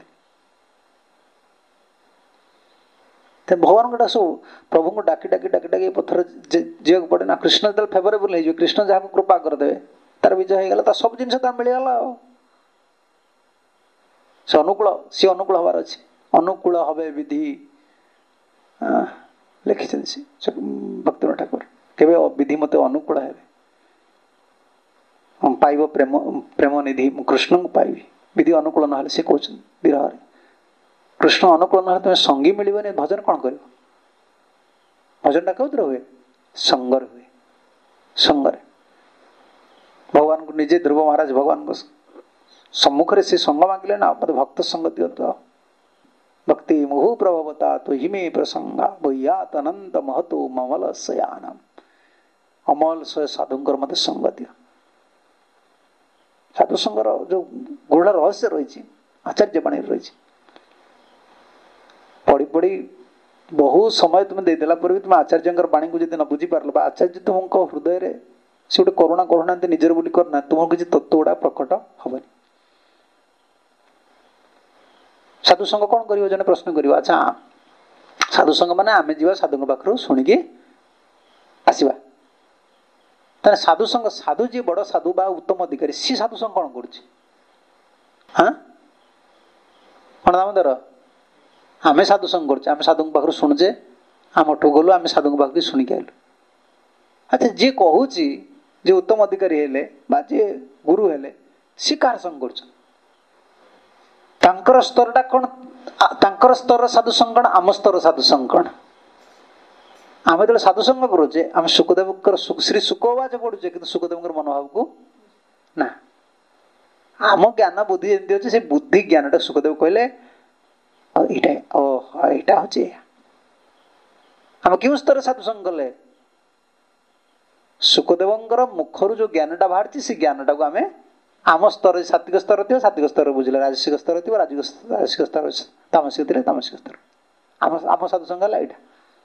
भगवान गोटा सब प्रभु को डाकी डाकी डाकी डाकी पथर जीवा पड़े ना कृष्ण जो फेवरेबल हो कृष्ण जहाँ कृपा करदे तार विजय होगा सब जिन मिलगला से अनुकूल सी अनुकूल हबार अच्छे अनुकूल हवे विधि लिखिं भक्ति ठाकुर केवे विधि मत अनुकूल है पाइब प्रेम प्रेम निधि कृष्ण को पाइबी विधि अनुकूल ना सी कहते विरह कृष्ण अनुकूल ना तुम्हें संगी मिलने भजन कौन कर भजन कौन हुए संगर हुए संगर भगवान को निजे ध्रुव महाराज भगवान को सम्मुख से संग मांगिले ना मत भक्त संग दियो भक्ति मुहु प्रभवता तो हिमे प्रसंगा भूयात अनंत महतो ममल सयानम अमल सय साधुंकर मत संग दियो साधु संगर जो गुढ़ रहस्य रही आचार्य बाणी रही पढ़ी पढ़ी बहुत समय तुम देदेला पर भी तुम आचार्य बाणी को न बुझी पार आचार्य तुम हृदय से गोटे करुणा करुणा निजर बोली करना तुम किसी तत्व गुड़ा प्रकट हबनी साधु संग कौन कर जन प्रश्न कर अच्छा साधु संग माने आमे जीवा साधु पाखर शुणिकी आसवा ताने साधु संग साधु जी बड़ साधु बा उत्तम अधिकारी सी साधु संग कौन करुच्ची हाँ कौन दामोदर आमे साधु संग कर साधु पाखर शुणुचे आम ठू गलु आम साधु पाख शुणिक आलु अच्छा जी कहूँ जे उत्तम अधिकारी हेले बा जे गुरु हेले सी कार संग कर स्तरटा कौन तांकर स्तर साधु संग आम स्तर साधु संग कौन आम जो साधु संग करुचे आम सुखदेव श्री सुखवाच पढ़ुचे कि सुखदेव मनोभाव को ना आम ज्ञान बुद्धि जमी अच्छे से बुद्धि ज्ञान सुखदेव कहले यहाँ हूँ आम क्यों स्तर साधु संग कले सुखदेव मुखर जो ज्ञानटा बाहर से ज्ञानटा को आम आम स्तर सात्विक स्तर थी सात्विक स्तर बुझे राजसिक स्तर थी राजसिक स्तर तामसिक थी तामसिक स्तर आम साधु संग है यहाँ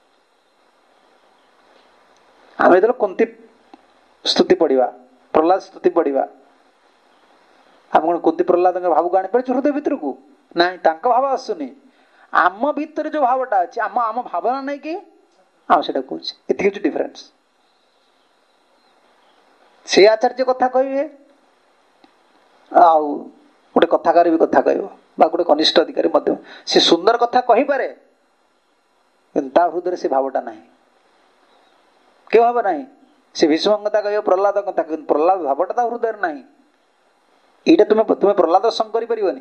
आम जो कुंती स्तुति पढ़ा प्रहलाद स्तुति पढ़ा आम कौन कुंती प्रहलाद भाव को आनीपार हृदय भितर को ना भाव आसुनी आम भितर जो भावटा अच्छे आम आम भावना नहीं कि आम से कहूँ ये डिफरेन्स से आचार्य कथा कहे आउ गोटे कथाकार भी कथा कह गोटे कनिष्ठ अधिकारी से सुंदर कथा कही पारे हृदय से भावटा ना क्यों भाव ना से भीष्म कथा कह प्रहलाद कथा प्रहलाद भावटा हृदय ना यहाँ तुम्हें प्रहलाद संग कर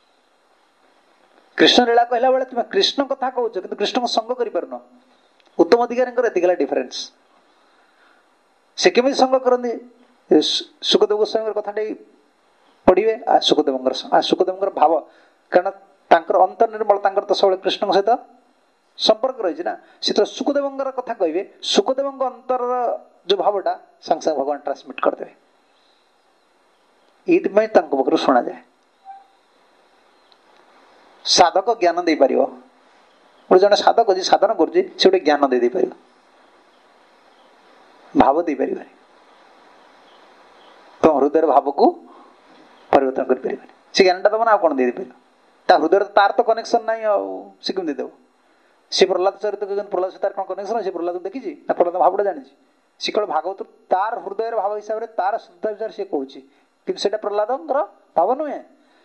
कृष्ण लीला कहला बेले तुम्हें कृष्ण कथा कहूच कि कृष्ण को संग कर उत्तम अधिकारी एतिकला डिफरेन्स से केमी संग करते सुखदेव गोस्वामी कथा पढ़े सुखदेव भाव कारण अंतर निर्मल तो सब कृष्ण सहित संपर्क रही ना सी तो सुखदेव कथा कहे सुखदेव अंतर जो भावटा सांगे सांगे भगवान ट्रांसमिट करदे ये पाखर शुणा जाए साधक ज्ञान दे पार गोटे जन साधक जी साधन कर ज्ञान दे पार भाव दे पार तुम हृदय भाव को परिवर्तन कर पार से ज्ञानटा तुम कौन दे पार हृदय तार तो कनेक्शन ना सी कम देदेव सी प्रहलाद चरित प्रहलाद से तार कौन कनेक्शन है प्रहलाद देखी ना प्रहलाद भावटा जानी सी कौन भागवत तार हृदय भाव हिसाब से तार शुद्ध विचार सी कहूँ कि प्रहलाद भाव नुहे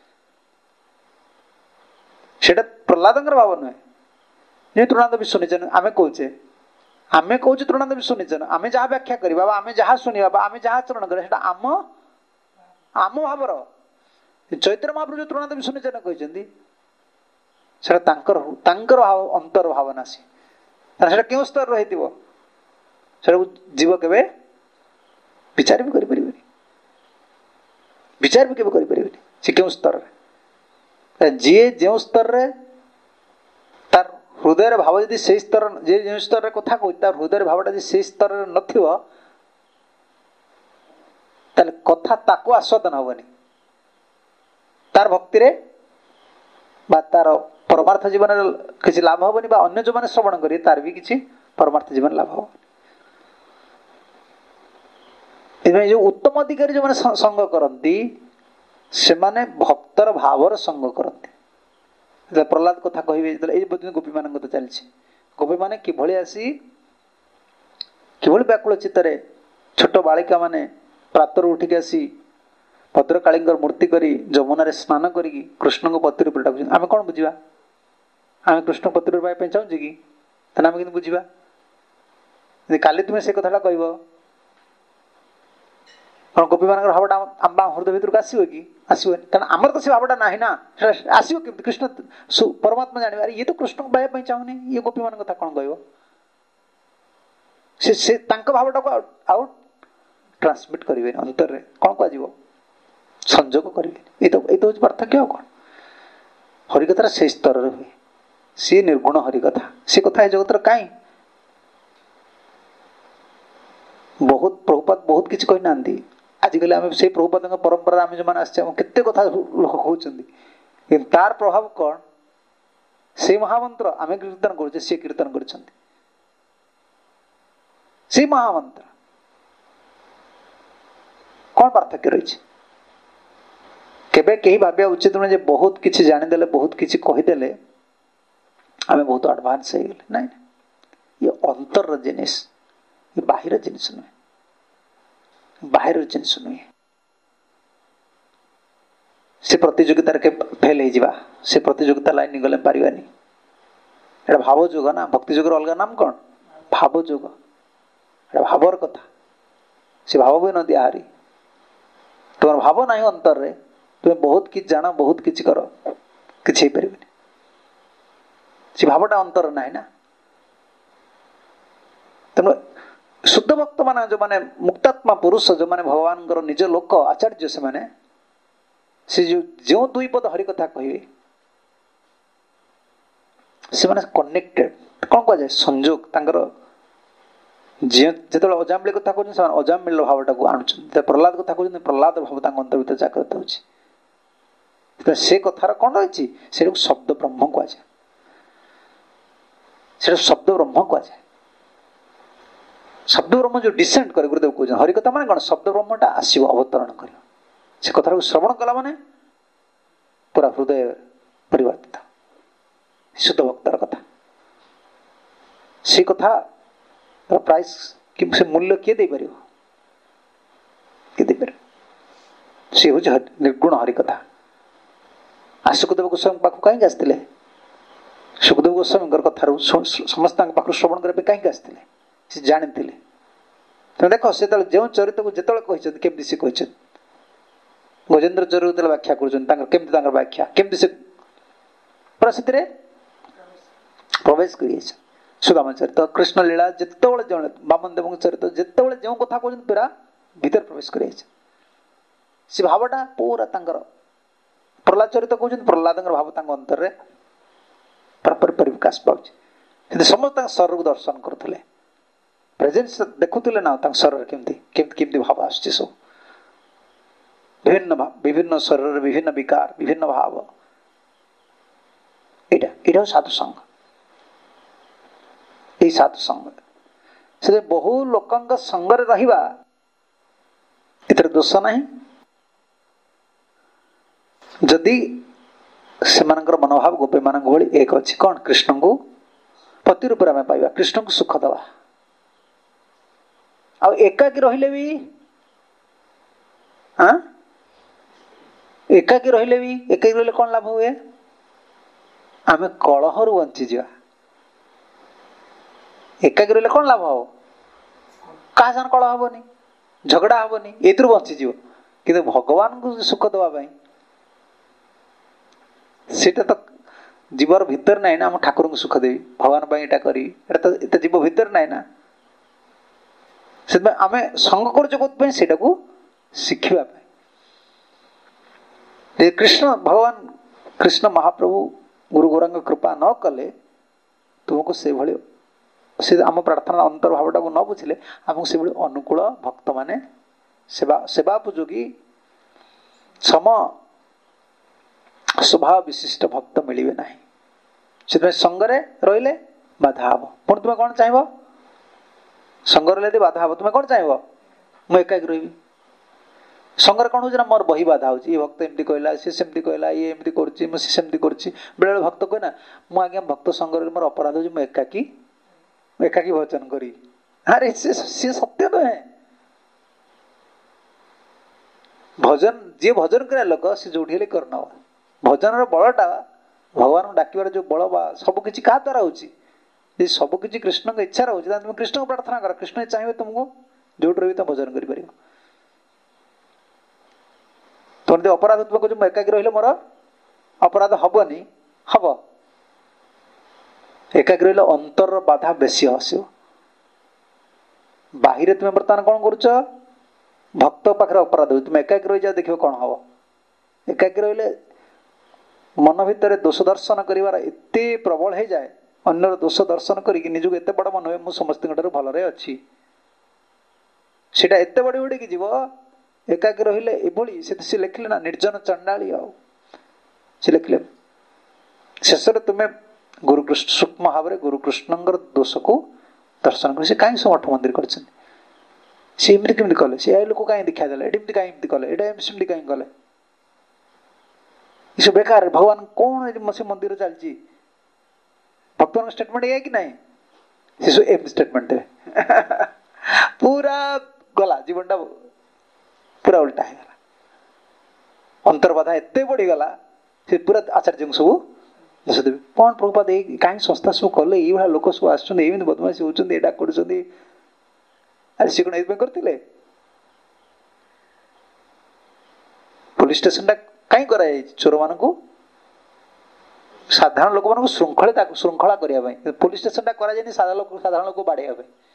से प्रहलाद भाव नुहे तृणानंद विश्वनिचन आम कहे आम कौच तृणानंद विश्वनिचन आम जहाँ व्याख्या करवा आम जहाँ शुणा आम जहाँ आचरण करा आम आम भावर चैत्र महाप्रभु जो तृणानंद विश्वनिचन कहते भाव अंतर भावना सी क्यों स्तर रही जीव के विचार भी कर विचार भी केवे से क्यों स्तर जी जो स्तर रे तार हृदय भाव यदि से स्तर जो स्तर कथा कह तार हृदय भावटा से स्तर नथिव कथा ताको आस्वादन हेनी तार भक्ति रे बा तार परमार्थ जीवन किसी लाभ हेनी अन्य जो मैंने श्रवण करेंगे तार भी किसी परमार्थ जीवन लाभ हे जो उत्तम अधिकारी जो मैंने संग करती से माने भक्तर भावर संग करते प्रहलाद कथा कहे गोपी मान कथा चलती गोपी माने किभली आसी किभली व्याकुल चित्तरे छोट बालिका माने प्रातर उठिक आसी भद्रकाली मूर्ति करी जमुना स्नान करी कृष्ण को पति रूप डाक आम कौन बुझा आम कृष्ण पति रूप पाई चाहूँ कि आम कि बुझा काली तुम्हें से कथा कह कौन गोपी मान भावटा आम हृदय भर आसो कि आसो कारण आमर तो से भावटा ना ना आसो कि कृष्ण परमात्मा जान अरे ये तो कृष्ण को पाइबा चाहूनी ये गोपी मान कथा कौन कह भावटा को आउट ट्रांसमिट करेंगे अंतर में कौन कह संजोग करेंगे ये तो पार्थक्य कौन हरिकथार से स्तर हुए सी निर्गुण हरिकथा सी कथा जगतर कहीं बहुत प्रभुपाद बहुत किसी कही ना आजिकल आम से प्रभुपाद परंपरा आम जो मैंने केते कथा लोक कहते तार प्रभाव कौन से महामंत्र आम कीर्तन करुचे सी कीर्तन कर महामंत्र कौन पार्थक्य रही केबे कहीं भाविया उचित नुहे बहुत किसी जानीदे बहुत किसी कहीदे आम बहुत एडवांस हो गले ना ये अंतर जिनिस ये बाहर जिनिस नुहे बाहर जिनिस नुहे से प्रतियोगितार के फेल हो जावा से प्रतियोगिता लाइन गले पारिबानी एटा भाव जोग ना भक्ति जोगर अलग नाम कौन भाव जोग एटा भावर कथा से भाव भी न दिया हारी तुम भाव ना अंतर रे तुम्हें बहुत किसी जान बहुत किसी कर कि से भावटा अंतर ना ना तेणु शुद्ध भक्त मान जो माने मुक्तात्मा पुरुष जो माने भगवान निज लोक आचार्य से माने से जो दुई पद हरि कथा कहे से माने कनेक्टेड कौन कह जाए संजोग तांकर जो अजामिल कथा कहते अजामिल भावटा को आणुच्च प्रहलाद कथा कहते प्रहलाद भाव अंतर्भित जागृत हो से कथार कौन रही से शब्द ब्रह्म कहुए से शब्द ब्रह्म कहुए शब्द ब्रह्म जो डिसेंट करे गुरुदेव कहते हरिकथा माने कौन शब्द ब्रह्मटा आसो अवतरण कर से कथा श्रवण कला माने पूरा हृदय परिवर्तित शुद्ध भक्तर कथा से कथा प्राइस कि से मूल्य किए दे पारियो सी हूँ निर्गुण हरिकथा आ सुखदेव गोस्वामी पाख कहीं आसते सुखदेव गोस्वामी कथार समस्त पाख श्रवण करने कहीं आसते से जानी तुम देख से जो चरित्र को जिते कहते सी कहते गजेन्द्र चरित्र व्याख्या कर व्याख्या केमती से पूरा से प्रवेश कर सुदामा चरित्र कृष्ण लीला जिते जो बामन देव चरित्र जिते जो कथा कहते पूरा भीतर प्रवेश कर भावटा पूरा प्रहलाद चरित्र कहते प्रहलाद भाव अंतर में पूरा परिविकाश पाँच समस्त शरीर को दर्शन करुले प्रेजेन्स देखुले ना शरीर केमती भाव आस सब विभिन्न शरीर विभिन्न विकार विभिन्न भाव यहाँ साधु संग यही साधु संग से बहु लोक संगरे रहिबा इतर दोष नहीं जदि से मनोभाव गोपी मान भली एक अच्छी कौन कृष्ण को पति रूप में पाइबा कृष्ण को सुख दवा आ एकाकी रहिले भी एकाकी रहिले भी एकाकी रहिले कौन लाभ हुए आम कलह बंची जा एकाकी रहिले कौन लाभ हम क्या सान कलह हेनी झगड़ा हेनी ये बंचीज कि भगवान को सुख दवाई सेटा तो जीवर भीतर ना ना ठाकुर को सुख देवी भगवान यहाँ करी तो जीव भीतर ना ना से आम संग कर को शिखा कृष्ण भगवान कृष्ण महाप्रभु गुरु गौरांग कृपा न कले तुमको से भली से आम प्रार्थना अंतर्भावटा को न बुझे आमको से अनुकूल भक्त माने सेवा सेवापयोगी सम स्वभाव विशिष्ट भक्त मिलिबे नाही। से संगरे रहिले बाधा हब। पुणी तुम कौन चाहब संग रही बाधा हब तुम कौन चाहब मु एकाकी रही संगर कौन हो मोर बही बाधा हो भक्त एमती कहला सी सेमती कहला ये एमती करमती कर बेले भक्त कहे ना मु आज्ञा भक्त संगर मोर अपराध हो एकाकी भजन करी। अरे सी सत्य नुहे भजन जी भजन करे लोक सी जो करना भजन बलटा भगवान डाकिबार जो बल सबकि क्या द्वारा हो सबकि कृष्ण की इच्छा हो तुम कृष्ण को प्रार्थना कर कृष्ण चाहिए तुमको जो रही तुम भजन कर तुम अपराध तुम कह एकाकी रही मोर अपराध हबनी हम एकाकी रही अंतर बाधा बेसी हसिव बाहर तुम बर्तमान कौन करुच भक्त पाखे अपराध हो तुम एकाकी रही जा देख कौन हम एकाकी रही मन भितर दोष दर्शन कर एते प्रबल हो जाए अन्यर दोष दर्शन करके निजक एत बड़ मन हुए मुझ समस्त भलरे अच्छी एत बढ़ी बढ़ी की जीव एकाकी रहिले एभली से लिखिले ना निर्जन चंडाली से लिखिले शेष तुम्हें गुरुकृष्ण सूक्ष्म भाव में गुरुकृष्ण दोष को दर्शन कर कहीं सब मठ मंदिर कर कले सी लोक कहीं दीक्षा देले एमती कहीं कले एटा एमती कहीं कले ये बेकार भगवान कौन से मंदिर चलती भक्त स्टेटमेंट है कि नहीं से एम स्टेटमेंट पूरा गला जीवनटा पूरा उल्टा है अंतर्बाधा एत बढ़ीगला से पूरा आचार्य सब दोष देवी कौन प्रभुपाद कहीं संस्था सब कले ये लोक सब आसमती बदमाशी होती कर सी कौन ये करते पुलिस स्टेशन कहीं कराई चोर मान को साधारण लोक मान श्रृंखला करने पुलिस स्टेशन कर साधारण लोक बाड़े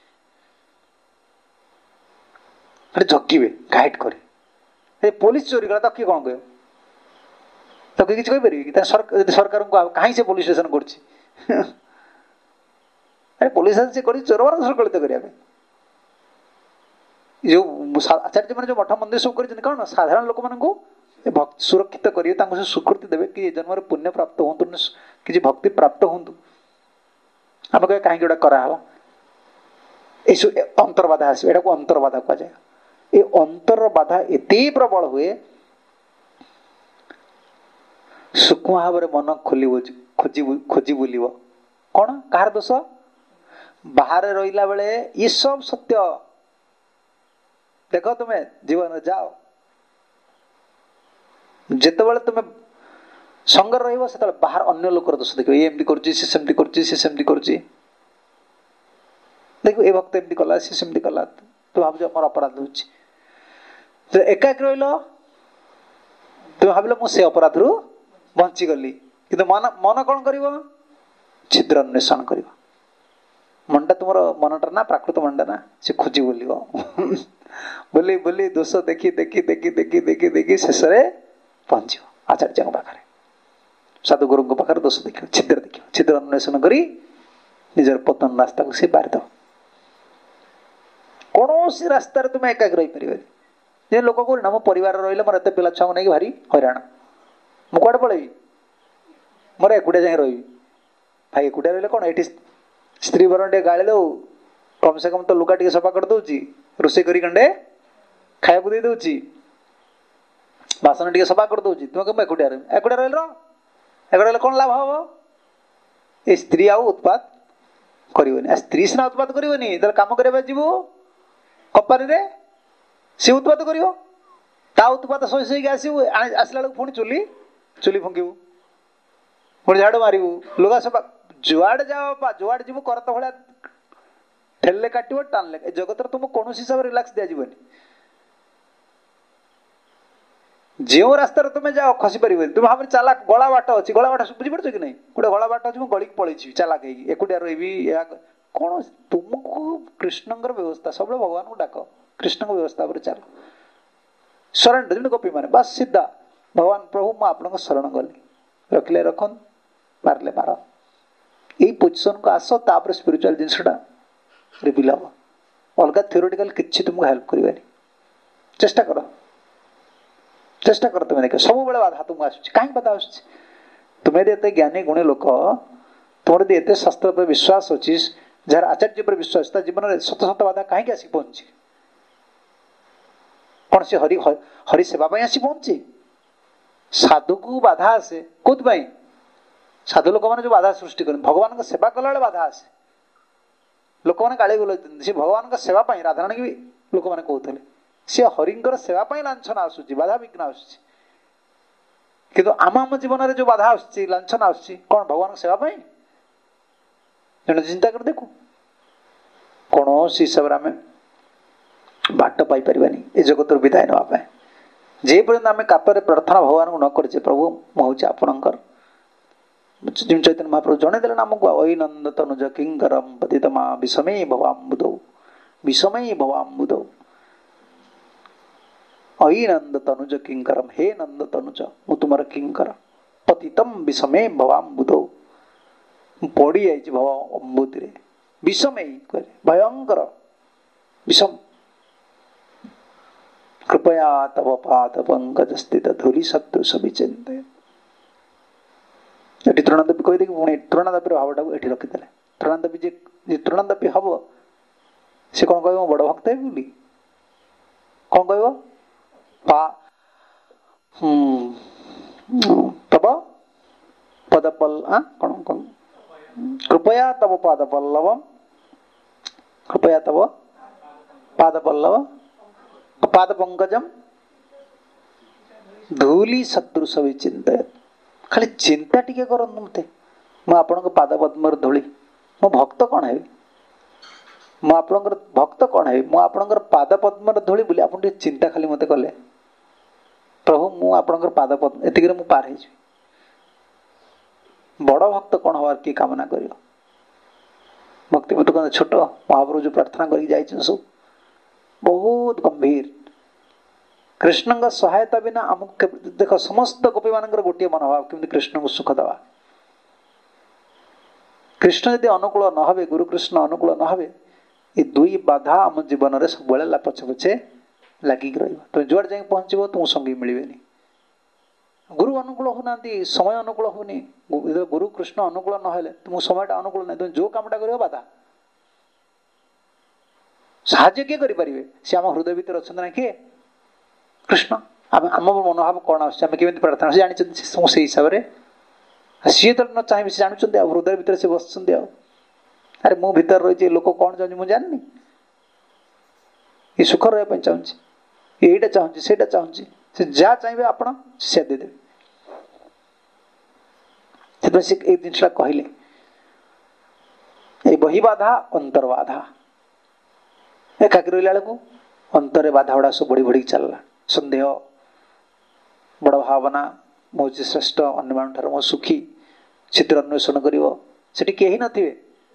जगिबे गाइड करे पुलिस चोरी कला तो किए कौन कह तो किसी कहीपर सरकार को कहीं से पुलिस स्टेशन कर पुलिस से कर चोर मान संकलित करने जो आचार्य मैंने जो मठ मंदिर सब कर कौन साधारण लोक मान सुरक्षित करेंगे स्वीकृति देवे कि जन्म पुण्य प्राप्त हूँ कि भक्ति प्राप्त हूँ आम कह कहीं गोटा कराला ये अंतर्बाधा आस अंतर्बाधा कह जाए ये अंतर बाधा एत प्रबल हुए सूक्ष्म भाव में मन खोजी बुल कौन कहार दोष बाहर रहा बेले ये सब सत्य देख तुम्हें जीवन जाओ जिते तुम्हें संगर रही बाहर अन्य लोकर दोष देख ये एमती करमती कर देख ये भक्त एमती कला सी सेमती कला तो भाव मोर अपराध हो एकाकी रही तुम भाविल मुझे अपराध रू बंचीगली कि मन मन कौन कर छिद्र अन्वेषण कर मनटा तुम मनटा ना प्राकृत मनटा ना से खोजी बुल बुली दोष देखी देखी देखी देखी देखी देखी शेष पहुंच आचार्य पाखे साधु गुरु पाखे दोष देख छिद्र अन्वेषण कर निजर पतन रास्ता को सी बारिद कौन सी रास्तार तुम एकाकी रही पार जे लोक कह ना मो परिवार रही मोर एत पिला छुआ नहीं भारी हैरान मु कड़े पलि मोर एकुटिया जाए रही भाई एकुटिया रही कौन ये स्त्री वर टे गाड़ी दो कम से कम तो लुगा टे सफा कर दौची रोषे कर खाया दे दूची बासन टे सफा कर दौची तुम कम एकुटिया रही कौन लाभ हम ये स्त्री आउ उत्पाद कर स्त्री सीना उत्पाद करनी कम करवा जीव कंपानी सी उत्पाद कर उत्पाद शही आसला बेलू पुणी चुली फुंकू पुणी झाड़ू मारू लुगा सफा जुआड़े जाओ जुआड़े जीव करत भाया ठेले काट टाणले जगत तुमको कौन हिसाब से रिलैक्स दिजावन जो रास्तार तुम जाओ खसी पार तुम भाव चला गला बाट अच्छी गला बाट बुझीपार कि नहीं गोटे गला बाट अच्छी गली पलैसी चालाक एकुटिया रही कौन तुमको कृष्ण व्यवस्था सब भगवान को डाक कृष्ण व्यवस्था पर चल सरेंडर जमी गोपी मैंने बस सीधा भगवान प्रभु मुझे आपन शरण गली रखिले रखन मारे मार यही पोजिशन को आस तापर स्पिरिचुअल जिनसा रिविल हम अलग थियोरेटिकल किसी तुमको हेल्प कर चेष्टा कर चेष्टा कर तुम देख सब बेले बाधा तुमको आसूँ कहीं बाधा आसूँ तुम्हें एत ज्ञानी गुणी लोक तुम यदि एत शास्त्र पर विश्वास अच्छी जार आचार्य पर विश्वास जीवन में शत शत बाधा कहीं आसी पहुंची कौन से हरि हरि सेवा आसी पहुंची साधु को बाधा आसे कौन साधु लोक मैंने जो बाधा सृष्टि कर भगवान का सेवा कला बाधा आसे लोक मैंने गाड़ी बोल सी भगवान का सेवा राधाराणी भी लोक मैंने कहते सी हरिंकर सेवा लाछना आसूँ बाधा विघ्न आसूँ किंतु आम जीवन में जो बाधा आसूँ लाछना आसूँ कौन भगवान सेवा जन चिंता कर देखु कौन हिसाब से आम बाट पाई ए जगत विदाय नापी जे पर्यंत आम कातर प्रार्थना भगवान को न करे प्रभु मुझे आपणकर चैतन्य महाप्रभु जनईदे आमको अई नंद तनुज किंकरम पतितमा विषमे भवाम्बुदौ विषमे भवाम्बुदौ अई नंद तनुज किंकरम हे नंद तनुज मु तुमर किंकर पतितम विषमे भवाम्बुदौ पड़ी जाइए भव अम्बुदि विषमे भयंकर विषम कृपया तव पाद पंकज स्थित धूलि सदृश विचिंत तृणादपी कहीदे पुणी तृणादपी भावटा को ये रखीदे तृणादपी जी तृणादपी हम सी कौन कह बड़ भक्त है बोली कौन कह पा तब पदपल कौन कौन कृपया तब पाद पल्लव कृपया तब पाद पल्लव पाद पंकजम धूलि सदृश विचिंत खाली चिंता टिके करନ୍ତୁ मते मु आपनक पाद पद्म धूली मो भक्त कौन है मु आपनकर भक्त कौन है मु आपनकर पाद पद्म धूली बोली आपन टिके चिंता खाली मते कले प्रभु मु आपनकर पाद पद्म एतिकरे मु पार हे बड़ भक्त कौन हवार की कामना करियो भक्ति मत कौन छोट महाप्रभु जो प्रार्थना करी जाइछन सब बहुत गंभीर कृष्ण का सहायता बिना आमको देख समस्त गोपी मान गोटे मनोभाव केमती कृष्ण को सुख दवा कृष्ण यदि अनुकूल न हे गुरु कृष्ण अनुकूल न हे ये दुई बाधा आम जीवन में सब पछे पछे लगिक तुम जुआड़ जाए पहुंचब तुम संगी मिले गुरु अनुकूल होना समय अनुकूल होनी गुरु कृष्ण अनुकूल ना तुम समय अनुकूल ना तुम जो कमटा कर बाधा साहाଯ୍य किए करें सी आम हृदय भीतर अच्छा ना किए कृष्ण आम मनोभाव कौन आम केमी प्रार्थना से जानते से हिसाब से सी तो न चाहिए से जानते हृदय भीतर से बस अरे मु भीतर रही लोक कौन चाहूँ मुझे जाननी ये सुख रहा चाहूँगी यहीटा चाहूँगी से चाहूँगी से जहाँ चाहिए आप से देदेवे से एक जिनसा कहले ये बही बाधा अंतर बाधा एकाकी रहा बेलू अंतर बाधा गुड़ा सब बढ़ी बढ़ी चलला सन्देह बड़ भावना मुझे श्रेष्ठ अन्य मान मो सुखी चित्र अन्वेषण कर कहीं नथिबे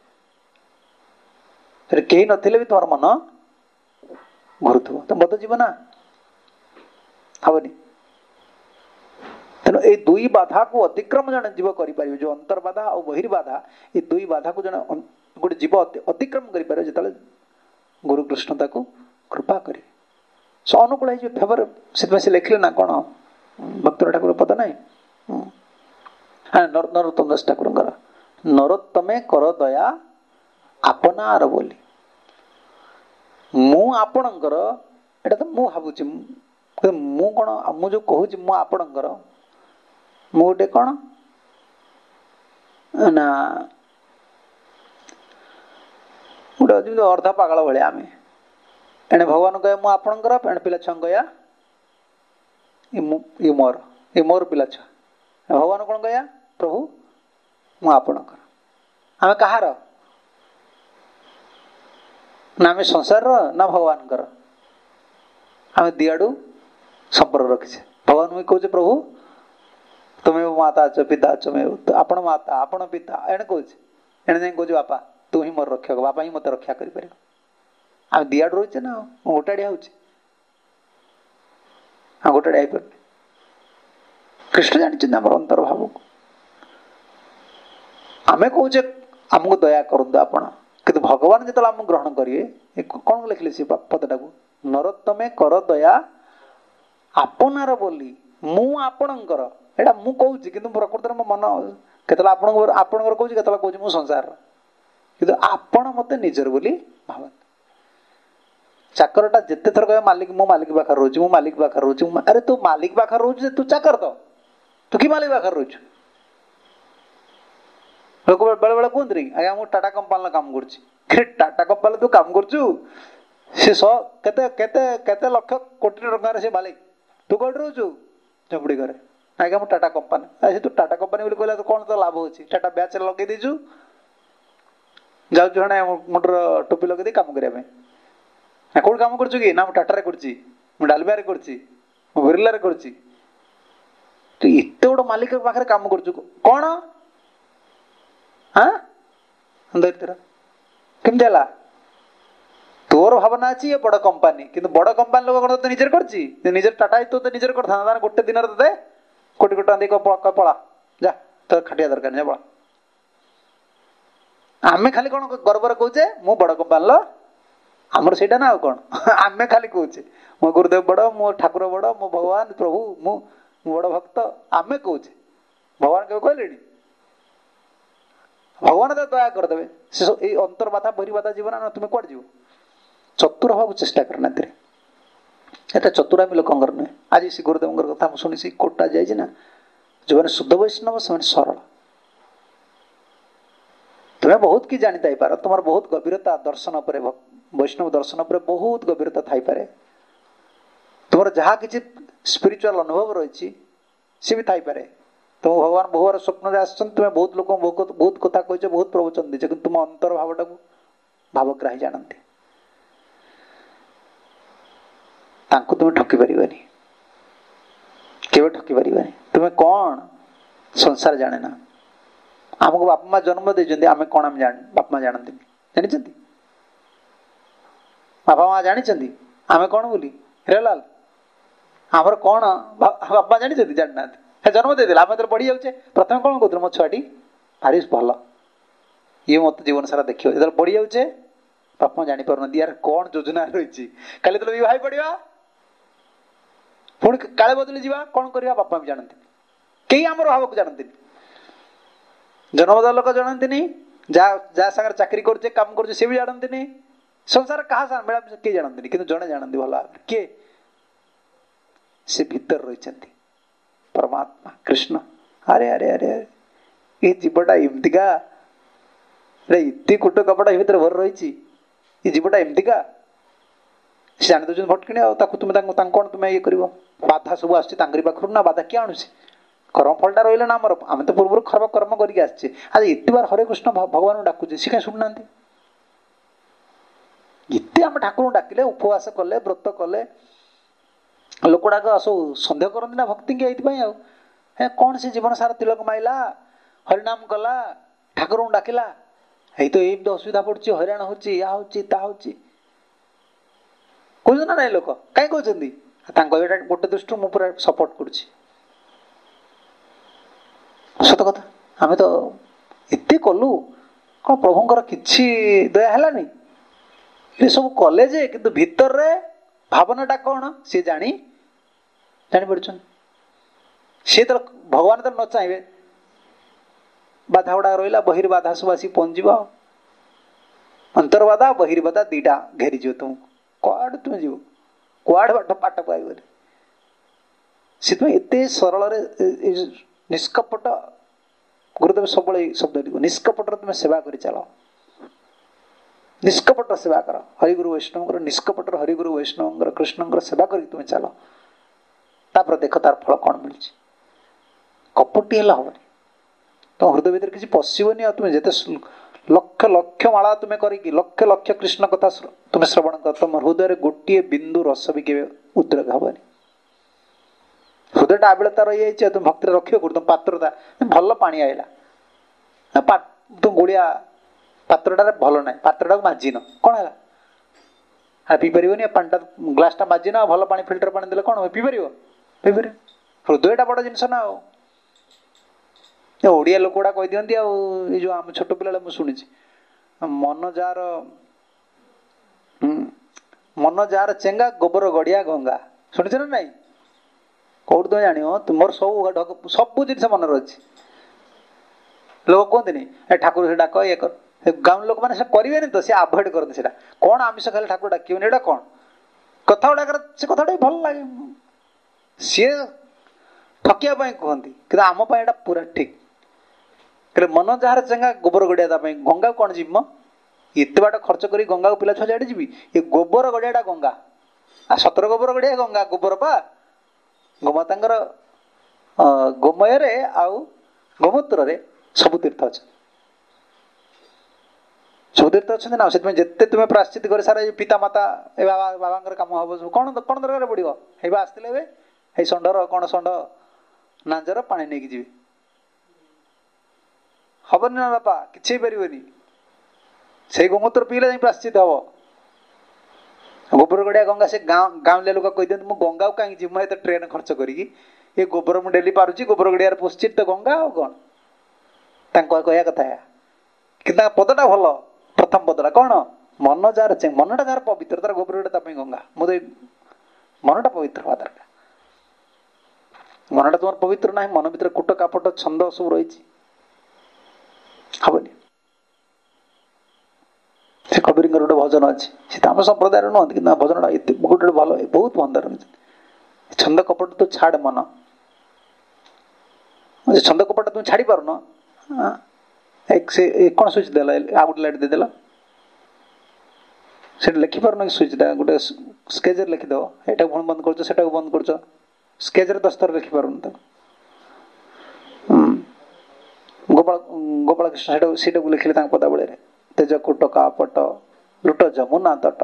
कहीं नथिले भी तुम मन घुरुथुव तुम बद जीव ना हबनी तेणु ये दुई बाधा को अतिक्रम जन जीव कर जो अंतर बाधा और बहिर्बाधा ये दुई बाधा को जन गोटे जीव अतिक्रम कर जो गुरु कृष्ण ताको कृपा करे सो अनुकूल है फेवर से लिखले ना कौन भक्त ठाकुर पद ना हाँ नरोत्तम दास ठाकुर नरोत्तमे कर दया आपनार बोली मु आपणकर एटा तो मु भावुची मु कौन मु जो कहूँ मु आपणकर मु गोटे कौन ना गोटे अर्धा पागल भाया आम एणे भगवान कहे मु आपणकर एणे पिला छुआ कह ये मोर पिला छुआ भगवान कौन कह प्रभु मु आपणकर आम कहार ना आम संसार ना भगवान आम दिआडू संपर्क रखीचे भगवान मुझे कहूँ प्रभु तुम्हें माता अच पिता अच आपण माता आपण पिता एने कहूँ एने जाए कहूँ बापा तू ही मोर रक्षक बापा ही मत रक्षा कर आम दिआडू रोचे ना गोटाड़िया हो गोटाड़िया हो कृष्ण जानते आम अंतर भाव को आम कहे आमको दया करूँ आपण कि भगवान जो आम ग्रहण करेंगे कौन लिखले से पदटा को नरोत्तमे कर दया ଆପଣାର ବୋଲି ମୁଁ ଆପଣଙ୍କର ଏଇଟା ମୁଁ କହୁଛି, କିନ୍ତୁ ପ୍ରକୃତରେ ମୋ ମନ କେତେବେଳେ ଆପଣଙ୍କର କହୁଛି, କେତେବେଳେ କହୁଛି ମୁଁ ସଂସାରର, କିନ୍ତୁ ଆପଣ ମତେ ନିଜର ବୋଲି ଭାବନ୍ତି। ଚାକରଟା ଯେତେ ଥର କହିବ ମାଲିକ, ମୁଁ ମାଲିକ ପାଖରେ ରହୁଛି, ମୁଁ ମାଲିକ ପାଖରେ ରହୁଛି। ଆରେ ତୁ ମାଲିକ ପାଖରେ ରହୁଛୁ ଯେ ତୁ ଚାକର ତ, ତୁ କି ମାଲିକ ପାଖରେ ରହୁଛୁ? ଲୋକ ବେଳେ ବେଳେ କୁହନ୍ତି ଆଜ୍ଞା ମୁଁ ଟାଟା କମ୍ପାନୀରେ କାମ କରୁଛି। ଟାଟା କମ୍ପାନୀରେ ତୁ କାମ କରୁଛୁ, ସେ କେତେ କେତେ କେତେ ଲକ୍ଷ କୋଟି ଟଙ୍କାର ସେ ମାଲିକ, ତୁ କୋଉଠି ରହୁଛୁ? ଝୁମ୍ପୁଡ଼ି ଘରେ। ଆଜ୍ଞା ମୁଁ ଟାଟା କମ୍ପାନୀ। ଆରେ ତୁ ଟାଟା କମ୍ପାନୀ ବୋଲି କହିଲା ତ କଣ ତ ଲାଭ ଅଛି? ଟାଟା ବ୍ୟାଚ୍ ଲଗେଇ ଦେଇଛୁ, ଯାଉଛୁ ଜଣେ ମୁଣ୍ଡର ଟୋପି ଲଗେଇ ଦେଇ କାମ କରିବା ପାଇଁ। କୋଉଠି କାମ କରୁଛୁ କି? ନା ମୁଁ ଟାଟାରେ କରୁଛି, ମୁଁ ଡାଲବିଆରେ କରୁଛି, ମୁଁ ବିର୍ଲାରେ କରୁଛି। ତୁ ଏତେ ବଡ ମାଲିକ ପାଖରେ କାମ କରୁଛୁ କଣ? କେମିତି ହେଲା? ତୋର ଭାବନା ଅଛି ଏ ବଡ କମ୍ପାନୀ, କିନ୍ତୁ ବଡ କମ୍ପାନୀ ଲୋକ କଣ ତତେ ନିଜର କରିଛି? ନିଜର ଟାଟା ତତେ ନିଜର କରିଥାନ୍ତା, ତାହେଲେ ଗୋଟେ ଦିନରେ ତତେ କୋଟି କୋଟି ଟଙ୍କା ଦେଇ ପଳା, ଯା ତୋ ଖାଟିବା ଦରକାର ନାହିଁ, ପଳା। ଆମେ ଖାଲି କଣ ଗର୍ବରେ କହୁଛେ ମୁଁ ବଡ କମ୍ପାନୀର, ଆମର ସେଇଟା ନା ଆଉ କଣ? ଆମେ ଖାଲି କହୁଛେ ମୋ ଗୁରୁଦେବ ବଡ, ମୋ ଠାକୁର ବଡ, ମୋ ଭଗବାନ ପ୍ରଭୁ, ମୁଁ ବଡ ଭକ୍ତ, ଆମେ କହୁଛେ। ଭଗବାନ କେବେ କହିଲେଣି? ଭଗବାନ ତ ଦୟା କରିଦେବେ। ସେ ଏଇ ଅନ୍ତର୍ବାଧା ବହିର୍ବାଧା ଜୀବନ ତୁମେ କୁଆଡେ ଯିବ? ଚତୁର ହବାକୁ ଚେଷ୍ଟା କର ନାଥିରେ। ଏଟା ଚତୁରାମୀ ଲୋକଙ୍କର ନୁହେଁ। ଆଜି ସେ ଗୁରୁଦେବଙ୍କର କଥା ମୁଁ ଶୁଣି, ସେ କୋଟଟା ଯାଇଛି ନା, ଯୋଉମାନେ ଶୁଦ୍ଧ ବୈଷ୍ଣବ ସେମାନେ ସରଳ। ତୁମେ ବହୁତ କିଛି ଜାଣିଥାଇପାର, ତୁମର ବହୁତ ଗଭୀରତା ଦର୍ଶନ ଉପରେ, ବୈଷ୍ଣବ ଦର୍ଶନ ଉପରେ ବହୁତ ଗଭୀରତା ଥାଇପାରେ, ତୁମର ଯାହା କିଛି ସ୍ପିରିଚୁଆଲ ଅନୁଭବ ରହିଛି ସେ ବି ଥାଇପାରେ। ତୁମ ଭଗବାନ ବହୁବାର ସ୍ୱପ୍ନରେ ଆସିଛନ୍ତି, ତୁମେ ବହୁତ ଲୋକଙ୍କୁ ବହୁତ କଥା କହିଛ, ବହୁତ ପ୍ରବଚନ ଦେଇଛ, କିନ୍ତୁ ତୁମ ଅନ୍ତର ଭାବଟାକୁ ଭାବଗ୍ରାହୀ ଜାଣନ୍ତି। ତାଙ୍କୁ ତୁମେ ଠକି ପାରିବନି, କେବେ ଠକି ପାରିବନି। ତୁମେ କଣ ସଂସାର ଜାଣେ ନା। ଆମକୁ ବାପା ମା ଜନ୍ମ ଦେଇଛନ୍ତି, ଆମେ କଣ ଆମେ ବାପା ମା ଜାଣନ୍ତିନି? ଜାଣିଛନ୍ତି? ବାପା ମା ଜାଣିଛନ୍ତି ଆମେ କଣ ବୋଲି? ହିରାଲାଲ ଆମର କଣ ବାପା ମା ଜାଣିଛନ୍ତି? ଜାଣିନାହାନ୍ତି। ସେ ଜନ୍ମ ଦେଇଦେଲେ, ଆମେ ଯେତେବେଳେ ବଢି ଯାଉଛେ, ପ୍ରଥମେ କଣ କହୁଥିଲେ? ମୋ ଛୁଆଟି ଭାରି ଭଲ, ଇଏ ମତେ ଜୀବନ ସାରା ଦେଖିବ। ଯେତେବେଳେ ବଢି ଯାଉଛେ, ବାପା ମା ଜାଣିପାରୁନାହାନ୍ତି ୟାର କଣ ଯୋଜନା ରହିଛି। କାଲି ଯେତେବେଳେ ବିବାହ ପଡିବା, ପୁଣି କାଳେ ବଦଳି ଯିବା, କଣ କରିବା ବାପା ବି ଜାଣନ୍ତି। କେହି ଆମର ଭାବକୁ ଜାଣନ୍ତିନି। ଜନ୍ମଦାତା ଲୋକ ଜାଣନ୍ତିନି, ଯାହା ସାଙ୍ଗରେ ଚାକିରି କରୁଛେ, କାମ କରୁଛେ, ସେ ବି ଜାଣନ୍ତିନି। ସଂସାର କାହା ସାଙ୍ଗରେ ମିଳାମିଶା କେହି ଜାଣନ୍ତିନି, କିନ୍ତୁ ଜଣେ ଜାଣନ୍ତି ଭଲ ଭାବରେ। କିଏ? ସେ ଭିତରେ ରହିଛନ୍ତି ପରମାତ୍ମା କୃଷ୍ଣ। ଆରେ ଆରେ ଆରେ ଏ ଜୀବଟା ଏମିତିକା, ଏତେ କୁଟ କପଟା ଏ ଭିତରେ ଭର ରହିଛି, ଏ ଜୀବଟା ଏମିତିକା। ସେ ଜାଣି ଦଉଛନ୍ତି ଭଟକିଣି, ଆଉ ତାକୁ ତୁମେ ତାଙ୍କୁ କଣ ତୁମେ ଇଏ କରିବ? ବାଧା ସବୁ ଆସୁଛି ତାଙ୍କରି ପାଖରୁ ନା, ବାଧା କିଏ ଆଣୁଛି? କର୍ମ ଫଳଟା ରହିଲେ ନା ଆମର। ଆମେ ତ ପୂର୍ବରୁ ଖରାପ କର୍ମ କରିକି ଆସିଛେ। ଆଜି ଏତେ ବାର ହରେ କୃଷ୍ଣ ଭଗବାନଙ୍କୁ ଡାକୁଛେ, ସେ କାହିଁ ଶୁଣୁନାହାନ୍ତି? ଏତେ ଆମେ ଠାକୁରଙ୍କୁ ଡାକିଲେ, ଉପବାସ କଲେ, ବ୍ରତ କଲେ, ଲୋକଗୁଡାକ ସବୁ ସନ୍ଦେହ କରନ୍ତି ନା ଭକ୍ତିଙ୍କି ଏଇଥିପାଇଁ। ଆଉ କଣ ସେ ଜୀବନ ସାରା ତିଳକ ମାଇଲା, ହରିନାମ କଲା, ଠାକୁରଙ୍କୁ ଡାକିଲା, ଏଇ ତ ଏମିତି ଅସୁବିଧା ପଡୁଛି, ହଇରାଣ ହଉଛି, ୟା ହଉଛି ତା ହଉଛି, କହୁଛନ୍ତି ନା ନାଇଁ? ଲୋକ କାହିଁ କହୁଛନ୍ତି? ତାଙ୍କ ଏଇଟା ଗୋଟେ ଦୃଷ୍ଟିରୁ ମୁଁ ପୁରା ସପୋର୍ଟ କରୁଛି, ସତ କଥା। ଆମେ ତ ଏତେ କଲୁ, କଣ ପ୍ରଭୁଙ୍କର କିଛି ଦୟା ହେଲାନି? ଏ ସବୁ କଲେ ଯେ, କିନ୍ତୁ ଭିତରରେ ଭାବନାଟା କଣ ସେ ଜାଣିପାରୁଛନ୍ତି। ସେ ତ ଭଗବାନ ତ ନ ଚାହିଁବେ, ବାଧା ଗୁଡା ରହିଲା, ବହିର୍ବାଧା ସବୁ ଆସିକି ପହଞ୍ଚିବ। ଅନ୍ତର୍ବାଧା ବହିର୍ବାଧା ଦିଟା ଘେରିଯିବ ତୁମକୁ। କୁଆଡେ ତୁମେ ଯିବ? କୁଆଡେ ପାଠ ପାଇବନି। ସେଥିପାଇଁ ଏତେ ସରଳରେ ନିଷ୍କପଟ, ଗୁରୁଦେବ ସବୁବେଳେ ଏଇ ଶବ୍ଦଟିକୁ, ନିଷ୍କପଟରେ ତୁମେ ସେବା କରି ଚାଲ। ନିଷ୍କପଟ ସେବା କର। ହରିଗୁରୁ ବୈଷ୍ଣବଙ୍କର ନିଷ୍କପଟର, ହରିଗୁରୁ ବୈଷ୍ଣବଙ୍କର, କୃଷ୍ଣଙ୍କର ସେବା କରିକି ତୁମେ ଚାଲ। ତାପରେ ଦେଖ ତାର ଫଳ କଣ ମିଳୁଛି। କପଟି ହେଲା ହବନି, ତମ ହୃଦୟ ଭିତରେ କିଛି ପଶିବନି। ଆଉ ତୁମେ ଯେତେ ଲକ୍ଷ ଲକ୍ଷ ମାଳା ତୁମେ କରିକି, ଲକ୍ଷ ଲକ୍ଷ କୃଷ୍ଣ କଥା ତୁମେ ଶ୍ରବଣ କର, ତମ ହୃଦୟରେ ଗୋଟିଏ ବିନ୍ଦୁ ରସ ବି କେବେ ଉଦ୍ରେକ ହବନି। ହୃଦୟଟା ଆବିଳତା ରହିଯାଇଛି, ଆଉ ତୁମେ ଭକ୍ତିରେ ରଖିବ କୋଉଠି? ତମ ପାତ୍ରତା, ଭଲ ପାଣି ଆଇଲା, ତୁମ ଗୋଳିଆ ପାତ୍ରଟାରେ ଭଲ ନାହିଁ, ପାତ୍ରଟାକୁ ମାଜିନ, କଣ ହେଲା? ପିଇ ପାରିବନି। ପାଣିଟା ଗ୍ଲାସଟା ମାଜିନ, ଭଲ ପାଣି ଫିଲ୍ଟର ପାଣି ଦେଲେ କଣ ପିଇ ପାରିବ? ପିଇପାରିବ। ହୃଦୟଟା ବଡ ଜିନିଷ ନା। ଆଉ ଓଡିଆ ଲୋକ ଗୁଡା କହିଦିଅନ୍ତି, ଆଉ ଏଇ ଯୋଉ ଆମ ଛୋଟ ପିଲାବେଳେ ମୁଁ ଶୁଣିଛି, ମନ ଯାହାର ଚେଙ୍ଗା, ଗୋବର ଗଡିଆ ଗଙ୍ଗା। ଶୁଣିଛ ନା ନାଇଁ? କୋଉଠି ତୁମେ ଜାଣିବ? ତୁମର ସବୁ ଜିନିଷ ମନରେ ଅଛି। ଲୋକ କୁହନ୍ତିନି ଏ ଠାକୁର ସେ ଡାକ ଇଏ କର, ଗାଁ ଲୋକମାନେ ସେ କରିବେନି ତ, ସେ ଆଭଏଡ୍ କରନ୍ତି ସେଟା। କ'ଣ ଆମିଷ ଖାଇଲେ ଠାକୁର ଡାକିବେନି, ଏଇଟା କ'ଣ କଥା ଗୁଡାକର? ସେ କଥାଟା ବି ଭଲ ଲାଗେ, ସିଏ ଠକିବା ପାଇଁ କୁହନ୍ତି, କିନ୍ତୁ ଆମ ପାଇଁ ଏଇଟା ପୁରା ଠିକ। ହେଲେ ମନ ଯାହାର ଚେଙ୍ଗା ଗୋବର ଗଡ଼ିଆ ତା ପାଇଁ। ଗଙ୍ଗାକୁ କ'ଣ ଯିବି ମ? ଏତେ ବାଟ ଖର୍ଚ୍ଚ କରି ଗଙ୍ଗାକୁ ପିଲା ଛୁଆ ଛାଡ଼ି ଯିବି? ଏ ଗୋବର ଗଡ଼ିଆଟା ଗଙ୍ଗା। ଆଉ ସତର ଗୋବର ଗଡ଼ିଆ ଗଙ୍ଗା, ଗୋବର ପା ଗୋମାତାଙ୍କର ଗୋମୟରେ ଆଉ ଗୋମୂତ୍ରରେ ସବୁ ତୀର୍ଥ ଅଛି, ସବୁ ତୀର୍ଥ ଅଛନ୍ତି ନା। ସେଥିପାଇଁ ଯେତେ ତୁମେ ପ୍ରାଶ୍ଚିତ କରି ସାରା ପିତା ମାତା ଏ ବାବାଙ୍କର କାମ ହବ, ସବୁ କ'ଣ କ'ଣ ଦରକାର ପଡ଼ିବ? ହେଇବା ଆସିଥିଲେ ଏବେ ଏଇ ଷଣ୍ଢର କ'ଣ ଷଣ୍ଢ ନାଞ୍ଜର ପାଣି ନେଇକି ଯିବେ, ହବନି ନା ବାପା, କିଛି ହେଇପାରିବନି। ସେଇ ଗୋମୂତ୍ର ପିଇଲେ ଯାଇ ପ୍ରାଶ୍ଚିତ ହବ। ଗୋବର ଗଡ଼ିଆ ଗଙ୍ଗା, ସେ ଗାଁଉଲିଆ ଲୋକ କହିଦିଅନ୍ତି ମୁଁ ଗଙ୍ଗାକୁ କାହିଁକି ଯିବି, ମୁଁ ଏତେ ଟ୍ରେନ୍ ଖର୍ଚ୍ଚ କରିକି, ଏ ଗୋବର ମୁଁ ଡେଲି ପାରୁଛି, ଗୋବର ଗଡ଼ିଆରେ ପୋଷିଛି, ତ ଗଙ୍ଗା ଆଉ କ'ଣ? ତାଙ୍କ କହିବା କଥା ଏହା। କିନ୍ତୁ ତାଙ୍କ ପଦଟା ଭଲ, ପ୍ରଥମ ପଦଟା କ'ଣ? ମନ ଯାହାର ମନଟା ଯାହାର ପବିତ୍ର, ତାର ଗୋବର ଗଡ଼ିଆ ତା ପାଇଁ ଗଙ୍ଗା। ମୁଁ ମନଟା ପବିତ୍ର ହବା ଦରକାର। ମନଟା ତୁମର ପବିତ୍ର ନାହିଁ, ମନ ଭିତରେ କୁଟ କାପଟ ଛନ୍ଦ ସବୁ ରହିଛି, ହବନି। ସେ କବିରଙ୍କର ଗୋଟେ ଭଜନ ଅଛି, ସେ ତ ଆମ ସମ୍ପ୍ରଦାୟର ନୁହନ୍ତି, କିନ୍ତୁ ଭଜନଟା ଏତେ ଗୋଟେ ଭଲ, ବହୁତ ମନ୍ଦ ରହିଛି। ଛନ୍ଦ କପଟ ତୁ ଛାଡ଼ ମନ, ଛନ୍ଦ କପଟ ତୁମେ ଛାଡ଼ି ପାରୁନ, ସେ କ'ଣ ସୁଇଚ୍ ଦେଲା, ଆଉ ଗୋଟେ ଲାଇଟ୍ ଦେଇଦେଲା, ସେଟା ଲେଖିପାରୁନ କି ସୁଇଚ୍ଟା? ଗୋଟେ ସ୍କେଚରେ ଲେଖିଦେବ, ଏଇଟାକୁ ପୁଣି ବନ୍ଦ କରୁଛ, ସେଟାକୁ ବନ୍ଦ କରୁଛ, ସ୍କେଚରେ 10 ଥର ଲେଖିପାରୁନି ତାକୁ। ଗୋପାଳ କୃଷ୍ଣ ସେଇଟାକୁ ଲେଖିଲେ ତାଙ୍କ ପଦାବଳୀରେ, ତେଜ କୁଟ କାପଟ ଲୁଟ ଯମୁନା ତଟ,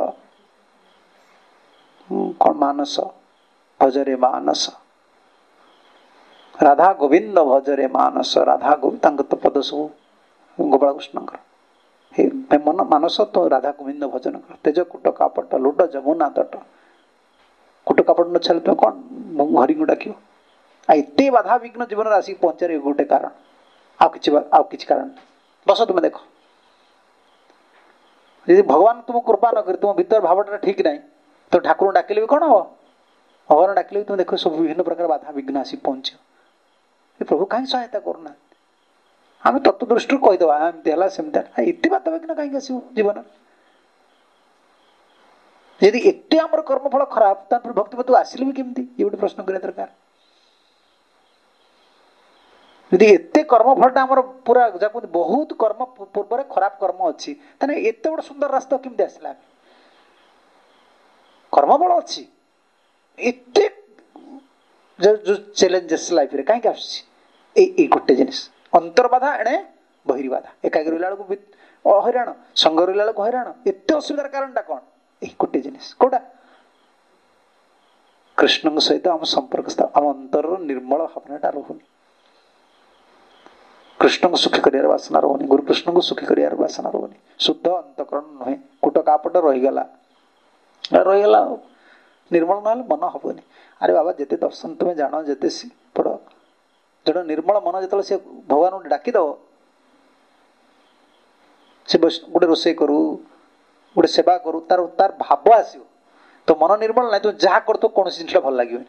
କ'ଣ ମାନସ ଭଜରେ ମାନସ, ରାଧା ଗୋବିନ୍ଦ ଭଜରେ ମାନସ, ରାଧା ଗୋବିନ୍ଦ ତାଙ୍କ ତ ପଦ ସବୁ ଗୋପାଳ କୃଷ୍ଣଙ୍କର। ମନ ମାନସ ତ ରାଧା ଗୋବିନ୍ଦ ଭଜନ କର, ତେଜ କୁଟ କାପଟ ଲୁଟ ଯମୁନା ତଟ। କୁଟ କାପଟ ନ ଛାଡ଼ିଲେ ତୁମେ କ'ଣ ହରିଙ୍କୁ ଡାକିବ? ଆଉ ଏତେ ବାଧାବିଘ୍ନ ଜୀବନରେ ଆସିକି ପହଞ୍ଚାରେ ଗୋଟେ କାରଣ, ଆଉ କିଛି କାରଣ ନାହିଁ। ବସ ତୁମେ ଦେଖ, ଯଦି ଭଗବାନ ତୁମକୁ କୃପା ନ କରି, ତୁମ ଭିତର ଭାବଟା ଠିକ ନାହିଁ, ତ ଠାକୁରଙ୍କୁ ଡାକିଲେ ବି କ'ଣ ହବ? ଭଗବାନ ଡାକିଲେ ବି ତୁମେ ଦେଖ ସବୁ ବିଭିନ୍ନ ପ୍ରକାର ବାଧାବିଘ୍ନ ଆସିକି ପହଞ୍ଚିବ। ପ୍ରଭୁ କାହିଁକି ସହାୟତା କରୁନାହାନ୍ତି? ଆମେ ତତ୍ତ୍ୱ ଦୃଷ୍ଟିରୁ କହିଦେବା ଏମିତି ହେଲା ସେମିତି ହେଲା, ଏତେ ବାଧାବିଘ୍ନ କାହିଁକି ଆସିବ ଜୀବନରେ? ଯଦି ଏତେ ଆମର କର୍ମଫଳ ଖରାପ, ତାପରେ ଭକ୍ତିପଥକୁ ଆସିଲେ ବି କେମିତି? ଇଏ ଗୋଟେ ପ୍ରଶ୍ନ କରିବା ଦରକାର। ଯଦି ଏତେ କର୍ମଫଳଟା ଆମର ପୁରା ଯାହା ବହୁତ କର୍ମ ପୂର୍ବରେ ଖରାପ କର୍ମ ଅଛି, ତାହେଲେ ଏତେ ବଡ଼ ସୁନ୍ଦର ରାସ୍ତା କେମିତି ଆସିଲା? କର୍ମଫଳ ଅଛି, ଏତେ ଯୋଉ ଚ୍ୟାଲେଞ୍ଜେସ୍ ଲାଇଫରେ କାହିଁକି ଆସୁଛି? ଏଇ ଗୋଟେ ଜିନିଷ, ଅନ୍ତର୍ବାଧା ଏଣେ ବହିର୍ବାଧା। ଏକାକି ରହିଲା ବେଳକୁ ହଇରାଣ, ସଙ୍ଗ ରହିଲା ବେଳକୁ ହଇରାଣ। ଏତେ ଅସୁବିଧାର କାରଣଟା କ'ଣ? ଏଇ ଗୋଟେ ଜିନିଷ। କୋଉଟା? କୃଷ୍ଣଙ୍କ ସହିତ ଆମ ସମ୍ପର୍କ, ଆମ ଅନ୍ତରର ନିର୍ମଳ ଭାବନାଟା ରହୁନି। କୃଷ୍ଣଙ୍କୁ ସୁଖୀ କରିବାର ବାସନା ରହୁନି, ଗୁରୁକୃଷ୍ଣଙ୍କୁ ସୁଖୀ କରିବାର ବାସନା ରହୁନି। ଶୁଦ୍ଧ ଅନ୍ତଃକରଣ ନୁହେଁ, କୁଟ କାପଟ ରହିଗଲା, ଆଉ ନିର୍ମଳ ନହେଲେ ମନ ହବନି। ଆରେ ବାବା, ଯେତେ ଦର୍ଶନ ତୁମେ ଜାଣ, ଯେତେ ପଢ଼, ଜଣେ ନିର୍ମଳ ମନ ଯେତେବେଳେ ସେ ଭଗବାନଙ୍କୁ ଡାକିଦବ, ସେ ଗୋଟେ ରୋଷେଇ କରୁ, ଗୋଟେ ସେବା କରୁ, ତାର ଭାବ ଆସିବ। ତ ମନ ନିର୍ମଳ ନାହିଁ, ତୁମେ ଯାହା କରୁଥିବ କୌଣସି ଜିନିଷଟା ଭଲ ଲାଗିବନି।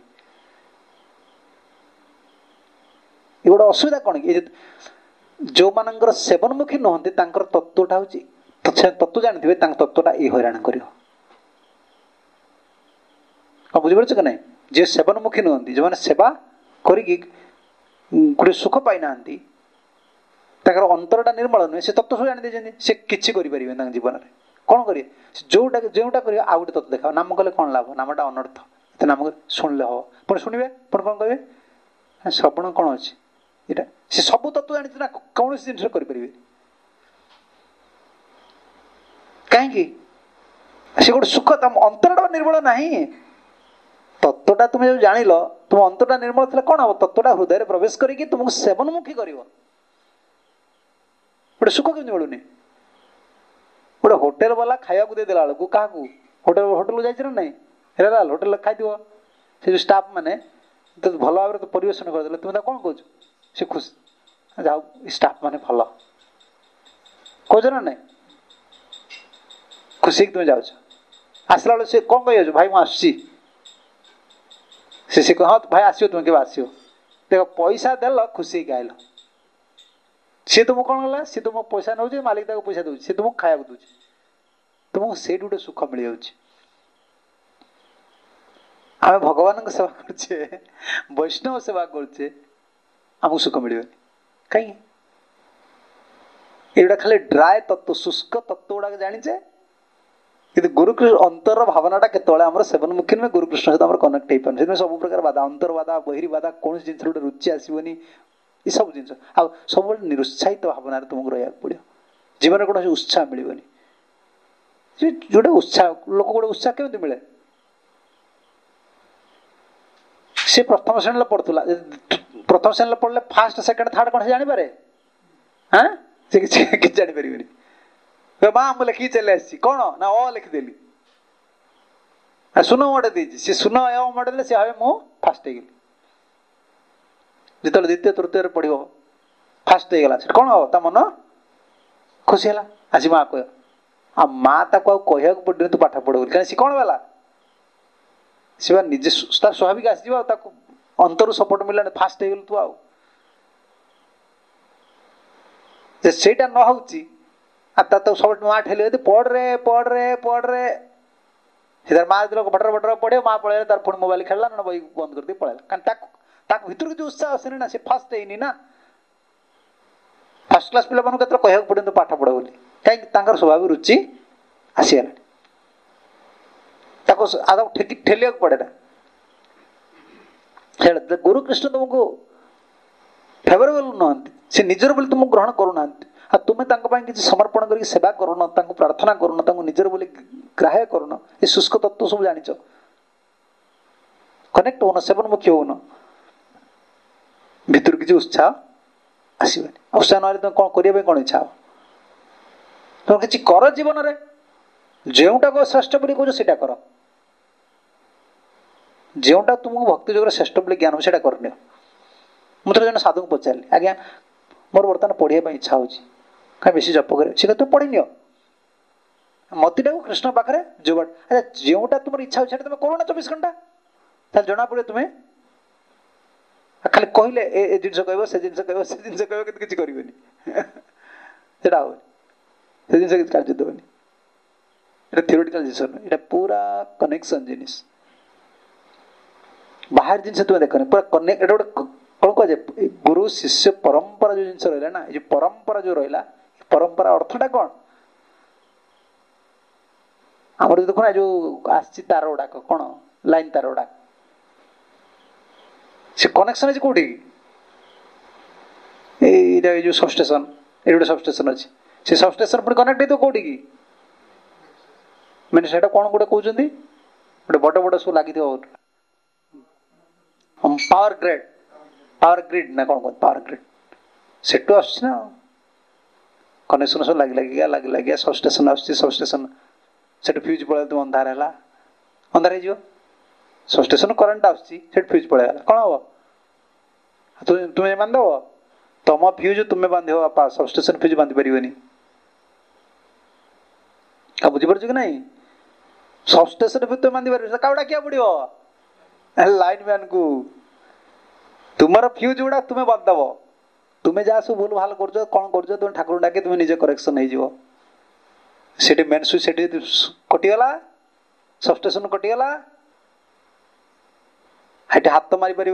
ଏ ଗୋଟେ ଅସୁବିଧା କ'ଣ କି? ଯୋଉମାନଙ୍କର ସେବନମୁଖୀ ନୁହନ୍ତି, ତାଙ୍କର ତତ୍ତ୍ୱଟା ହଉଛି, ତତ୍ତ୍ୱ ଜାଣିଥିବେ, ତାଙ୍କ ତତ୍ତ୍ୱଟା ଏଇ ହଇରାଣ କରିବ। କ'ଣ ବୁଝିପାରୁଛ କି ନାହିଁ? ଯିଏ ସେବନମୁଖୀ ନୁହନ୍ତି, ଯେଉଁମାନେ ସେବା କରିକି ଗୋଟେ ସୁଖ ପାଇନାହାନ୍ତି, ତାଙ୍କର ଅନ୍ତରଟା ନିର୍ମଳ ନୁହେଁ, ସେ ତତ୍ତ୍ୱ ସବୁ ଜାଣିଦେଇଛନ୍ତି, ସେ କିଛି କରିପାରିବେ ତାଙ୍କ ଜୀବନରେ। କ'ଣ କରିବେ? ଯେଉଁଟା କରିବେ ଆଉ ଗୋଟେ ତତ୍ତ୍ୱ ଦେଖାଅ। ନାମ କଲେ କ'ଣ ଲାଭ? ନାମଟା ଅନର୍ଥ। ଏତେ ନାମ ଶୁଣିଲେ ହବ, ପୁଣି ଶୁଣିବେ, ପୁଣି କ'ଣ କହିବେ? ଶ୍ରବଣ କ'ଣ ଅଛି? ଏଇଟା ସେ ସବୁ ତତ୍ତ୍ୱ ଜାଣିଛି ନା, କୌଣସି ଜିନିଷ କରିପାରିବେ। କାହିଁକି? ସେ ଗୋଟେ ସୁଖ, ତମ ଅନ୍ତରଟା ନିର୍ମଳ ନାହିଁ। ତତ୍ତ୍ୱଟା ତୁମେ ଯୋଉ ଜାଣିଲ, ତୁମ ଅନ୍ତରଟା ନିର୍ମଳ ଥିଲେ କ'ଣ ହବ? ତତ୍ତ୍ୱଟା ହୃଦୟରେ ପ୍ରବେଶ କରିକି ତୁମକୁ ସେବନମୁଖୀ କରିବ। ଗୋଟେ ସୁଖ କେମିତି ମିଳୁନି? ଗୋଟେ ହୋଟେଲ ବାଲା ଖାଇବାକୁ ଦେଇଦେଲା ବେଳକୁ, କାହାକୁ? ହୋଟେଲକୁ ଯାଇଛି ନା ନାହିଁ? ହୋଟେଲରେ ଖାଇଥିବ, ସେ ଯୋଉ ଷ୍ଟାଫ ମାନେ ଭଲ ଭାବରେ ପରିବେଷଣ କରିଦେଲେ, ତୁମେ ତାକୁ କ'ଣ କହୁଛ? ସେ ଖୁସି, ଯାଉ ଷ୍ଟାଫ ମାନେ ଭଲ କହୁଛ ନା ନାହିଁ? ଖୁସି ହେଇକି ତୁମେ ଯାଉଛ। ଆସିଲା ବେଳକୁ ସେ କ'ଣ କହିଯାଉଛ? ଭାଇ ମୁଁ ଆସୁଛି। से कह हाँ भाई आसो तुम के आसो देख पैसा देल खुशी गाइल सी तुमको कौन गला सी तुमको पैसा नौ मालिक ताको पैसा दूसरी सी तुमको खाया दूसरी तुमको से गोटे सुख मिल जाऊँ आम भगवान सेवा करछे वैष्णव सेवा करछे आमको सुख मिल कहीं एटा खाली ड्राए तत्व शुष्क तत्व गुड़ा जाचे कि गुरुकृष्ण अंतर भावनाटा के सेवन मुख्य नुहे गुरुकृष्ण सहित कनेक्ट हो पाए सब प्रकार बाधा अंतर बाधा बहिरी बाधा कौन जिन गोटे रुचि आसवनी ये सब जिन सब निरुत्साहित भावना तुमको रहा पड़ो जीवन कौन उत्साह मिलनी जोटे उत्साह लोक गोटे उत्साह केमी मिले सी प्रथम श्रेणी पढ़ुला प्रथम श्रेणी पढ़ले फास्ट सेकेंड थर्ड कौन जानी पारे हाँ से कि जानी पारिबेनी माँ मुझे लिखी चले आसी कौन ना अ लिखिदेली सुन मटे देती सी सुन अ मटे देले सी भावे मु फास्ट हो जिते द्वितीय तृतीय पढ़ो फास्ट हो गला कौन हम ता मन खुशी है आज माँ कह आ माँ ताको कह पड़े तू पाठ पढ़ कहीं सी कौन वाला सी निजे स्वाभाविक आसो अंतरु सपोर्ट मिलने फास्ट हो तू आउ सेटा न होची तो सब माँ ठेली पढ़ रे इधर माँ जो भटर भटर पढ़े माँ पढ़े तार पुणी मोबाइल खेलला ना बही बंद कर दी पड़ेगा कारण भर जो उत्साह आसनी ना से फास्ट है ना फर्स्ट क्लास पिला कह पड़े तो पाठ पढ़ बोली कहीं स्वभाव रुचि आसीगला ठेलिया पड़े ना गुरुकृष्ण तुमको फेवरेबल नुहति से निजर बोली तुमको ग्रहण करूना तुम्हें किसी समर्पण कर सेवा करुन प्रार्थना करुन निजर बोली ग्राह्य करुन ये शुष्क तत्व सब जान कनेक्ट होन सेवन मुख्य होन भितर किसी उत्साह आसवानी उत्साह ना तुम कौन करने कौन इच्छा तुम किसी कर जीवन में जोटा को श्रेष्ठ बोली कह से कर जोटा तुमको भक्ति जगह श्रेष्ठ बोली ज्ञान से करनी मुझे जन साधु को पचारि आज्ञा मोर बर्तमान पढ़ाई इच्छा हो कहीं बेसी जप करे सी तुम पढ़ी नियो मतीटा को कृष्ण पाखे जो अच्छा जोटा तुम इच्छा हो तुम करो 24 घंटा जना पड़े तुम्हें खाली कहले ए जिन कह से जिन कह किसी करें जिन कार्य देवनी ये थियोरिटिकल जिन ये पूरा कनेक्शन जिनिस बाहर जिन तुम देखनी पूरा कनेक्ट गोटे कौन कह गुरु शिष्य परंपरा जो जिन रहा ना ये परंपरा जो रहा परंपरा अर्थटा कौन आम देखना जो आसी तार गुड़ाक कौन लाइन तार गुड़ाक से कनेक्शन अच्छे कौटी जो सबस्टेशन ये गोटे सबस्टेशन अच्छे से सबस्टेशन पुणी कनेक्ट हो कौटी की मैंने से कौन गोटे कहते गोटे बड़ बड़ सब लगी पावर ग्रिड ना कौन कह पावर ग्रिड सेटू आसना कनेक्शन सब लगी सबस्टेशन सबस्टेशन से फ्यूज पड़े तुम अंधार है अंधार हो सबस्टेशन करेन्ट आसे फ्यूज पड़ेगा कौन हम तुम्हें बांधव तुम फ्यूज तुम्हें बांध बापा सबस्टेशन फ्यूज बांधि पारे बुझीपार कि ना सबस्टेशन फ्यूज तुम बांधि पार क्या डाकिया पड़ो लाइन मैन को तुम फ्यूज गुड़ा तुम्हें बांधदेव तुम्हें जहाँ सब भूल भाल कर कौन कर तुम ठाकुर डाके तुम निजे करेक्शन हो मेन स्विच कटिगला सबस्टेशन कटिगला हाथ मारी पार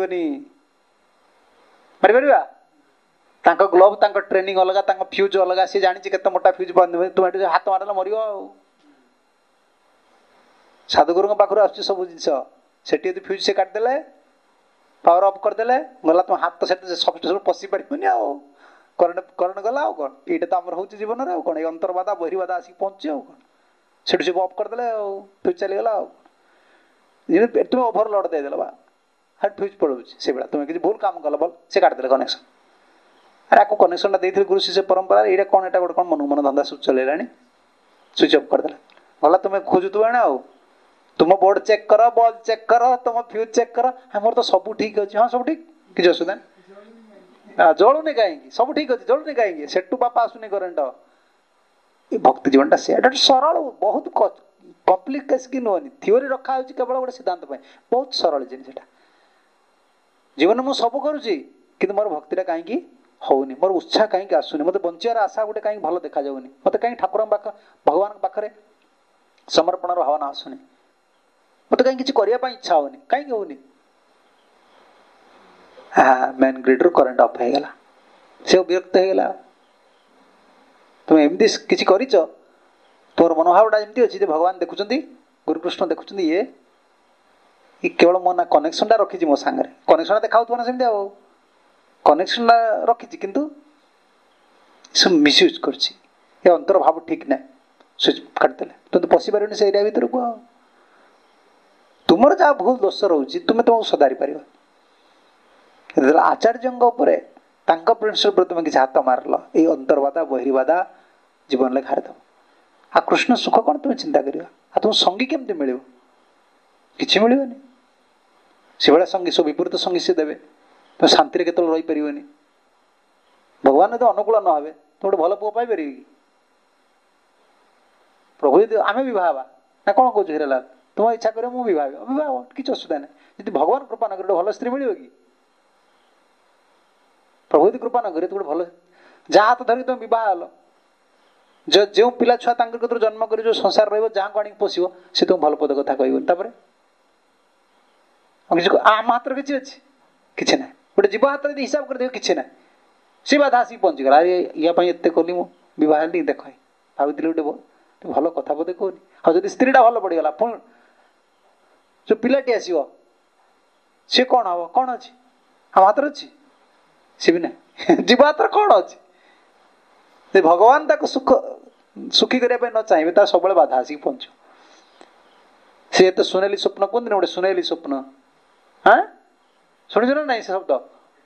मार ग्लोव ट्रेनिंग अलग फ्यूज अलग सी जानी के मोटा फ्यूज बांधे तुम हाथ मारे मर साधुगुरु पाखर आस सब जिन फ्यूज से काटिदेले पावर अफ करदे गला तुम हाथ तो सबस्टेशन पशि पार करेन्ट गला आउ कौन ये तो आम हो जीवन में कौन अंतर बाधा बहिरी बाधा आसिक पहुंचे आउ कौन से सब अफ करदे फ्यूज चलीगला तुम ओभरलोड देदेल बा हाँ फ्यूज पड़ो से भाई तुम किसी भूल काम कल भल से काटिदे कनेक्शन अरे आपको कनेक्शन देते गुरु शिष्य परंपरा ये कौन एटा गोटे कौन मन मन धंदा सब चलेगा स्विच अफ करदे गला तुम्हें खोजुव एणे आउ तुम बोर्ड चेक कर बल्ब चेक कर तुम फ्यूज चेक कर मोर तो सब ठीक अच्छे हाँ सब ठीक किसी असुविधा जलुनी कहीं सब ठीक अच्छे जलुनी कहीं सेठू बापा आसुनी करेन्ट ये भक्ति जीवनटा से सरल बहुत कम्प्लिकेस कि नुहनि थीओरी रखा केवल गोटे सिद्धांत बहुत सरल जिनिस जीवन में सब करुच्ची कि मोर भक्तिटा कहीं होनी, मोर उत्साह कहीं आसुनी, मत बंचार आशा गोटे कहीं भल देखा जाऊनी, मत कहीं ठाकुर भगवान पाखे समर्पण भावना आसुनी, मत कहीं किसी करने इच्छा होनी, कहीं होनी। मेन ग्रिड रू करेन्ट अफ हो गला, से विरक्त हो गला। तुम एमती किसी कर तुम मनोभावटा एमती अच्छी भगवान देखुं, गुरुकृष्ण देखुं, ये केवल मो ना कनेक्शन रखी मो सांगे, कनेक्शन देखा ना सेमती कनेक्शन रखी किंतु सब मिसयूज कर अंतर भाव ठीक ना, स्विच काटिदेले तुम तो पशि पार से एरिया भितर को। तुमर जहाँ भूल दोष रोचे तुम्हें तुमको सुधारी पार। आचार्य प्रिंसिपल तुम किसी हाथ मारल, ये अंतर्बाधा बहिर्बाधा जीवन में खारिद। आ कृष्ण सुख कौन तुम चिंता कर, तुम संगी केमती मिल कि मिलनी, से भाया संगी सब विपरीत संगी सी देवे, तुम शांति के रही पार। भगवान जो अनुकूल न हे तुम गोटे भल पुओ पाई कि प्रभु यदि आम बह ना कौन कौच हीरालाल तुम इच्छा कर मुझे बह किसी असुविधा ना, जी भगवान कृपा न कर भल स्त्री मिल कि प्रभु यदि कृपा न करे गोटे भल जहाँ हाथ धरिक तुम बहल जो पिला छुआ कतर जन्म कर जो संसार रहा को आनी पोष से तुम भल पद कथा कहबन आम हाथ किसी अच्छी किसी ना गोटे जीव हाथ यदि हिसाब कर कि ना सी बाधा आसिक पहुंचीगला। अरे या एत कली मु बह देख भाई गोटे भल कथा बोधे कहनी। हाँ जब स्त्रीटा भल पड़गला पुणी जो पिलाटी आसो सी कौन हम कौन अच्छी आम हाथ अच्छी सी भी ना जीव हाथ कौन अच्छी। भगवान ताको सुख सुखी करने न चाहिए तार सब बाधा आसिक पहुंच सी तो सुनेली स्वप्न कहते गोटे सुनेली स्वप्न। हाँ शुणिच ना ना से शब्द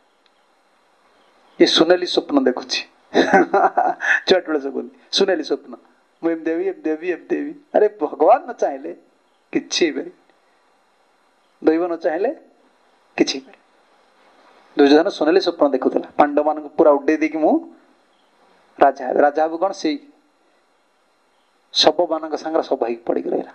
ये सुनेली स्वप्न देखुची चट बेले सब सुनेली स्वप्न मुझे देवी एम देवी एम देवी। अरे भगवान न चाहिए कि दैव न चाहिए कि दुर्योधन सुनेली स्वप्न देखुला पांडव मान पूरा उड्डे देकी मु राजा राजा हबु कौन से शब मान सागर सब पड़ी रहा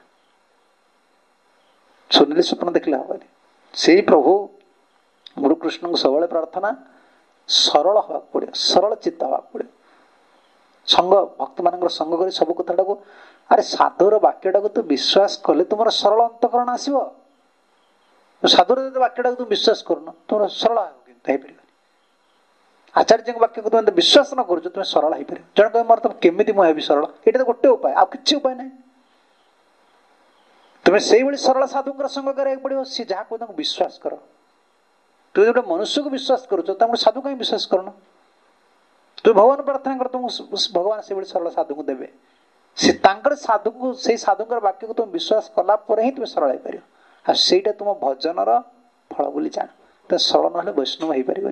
सुनेली स्वप्न देखले हमारे से प्रभु गुरुकृष्ण को सब प्रार्थना सरल हवा पड़े, सरल चित्त हवा पड़े, संग भक्त मान संग कर सब कथा को अरे साधुर वाक्यटा को तू विश्वास कले तुम सरल अंतकरण आसो। साधुर वाक्यटा तुम विश्वास करन तुम सरल हो आचार्य वाक्य को तुम विश्वास न कर तुम सरल हो पार। जन कह मोर तुम केमी मुझे सरल ये तो गोटे उपाय आ कि उपाय ना तुम्हें से सरल साधु संग कराया पड़ो सी जहाँ कह विश्वास कर। तुम जो मनुष्य को विश्वास कर साधु कहीं विश्वास करना तुम भगवान प्रार्थना कर तुम भगवान से सरल साधु को देवे से साधु को से साधु वाक्य को तुम विश्वास कला ही तुम सरल हो पार। आईटा तुम भजन फल बोली जान तुम सरल ना वैष्णव हो पार।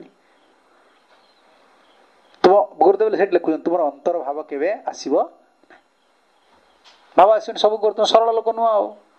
तुम गुरुदेव से लिखुन तुम अंतर भाव के आसब भाव आस सब कर तुम सरल लोक नुह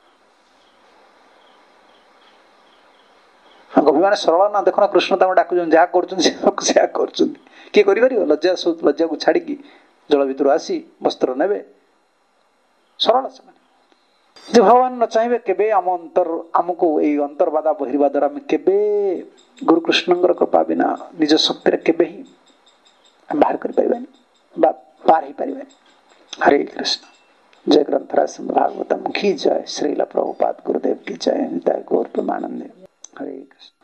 गोपी मैंने सरल ना देख कृष्ण तक डाक जहाँ कर किए कर लज्जा लज्जा को छाड़ी जल भितर आसी वस्त्र ने सरल से जो भगवान न चाहिए केबे आम अंतर आमको ये अंतर्बाधा बहिर्बाधार आम केबे गुरुकृष्ण कृपा बिना निज शक्ति केबे ही बाहर कर पार ही पार। हरे कृष्ण। जय ग्रंथराज भागवतम की जय। श्रील प्रभुपाद गुरुदेव की जय। गौर प्रेमानंद। हरे कृष्ण।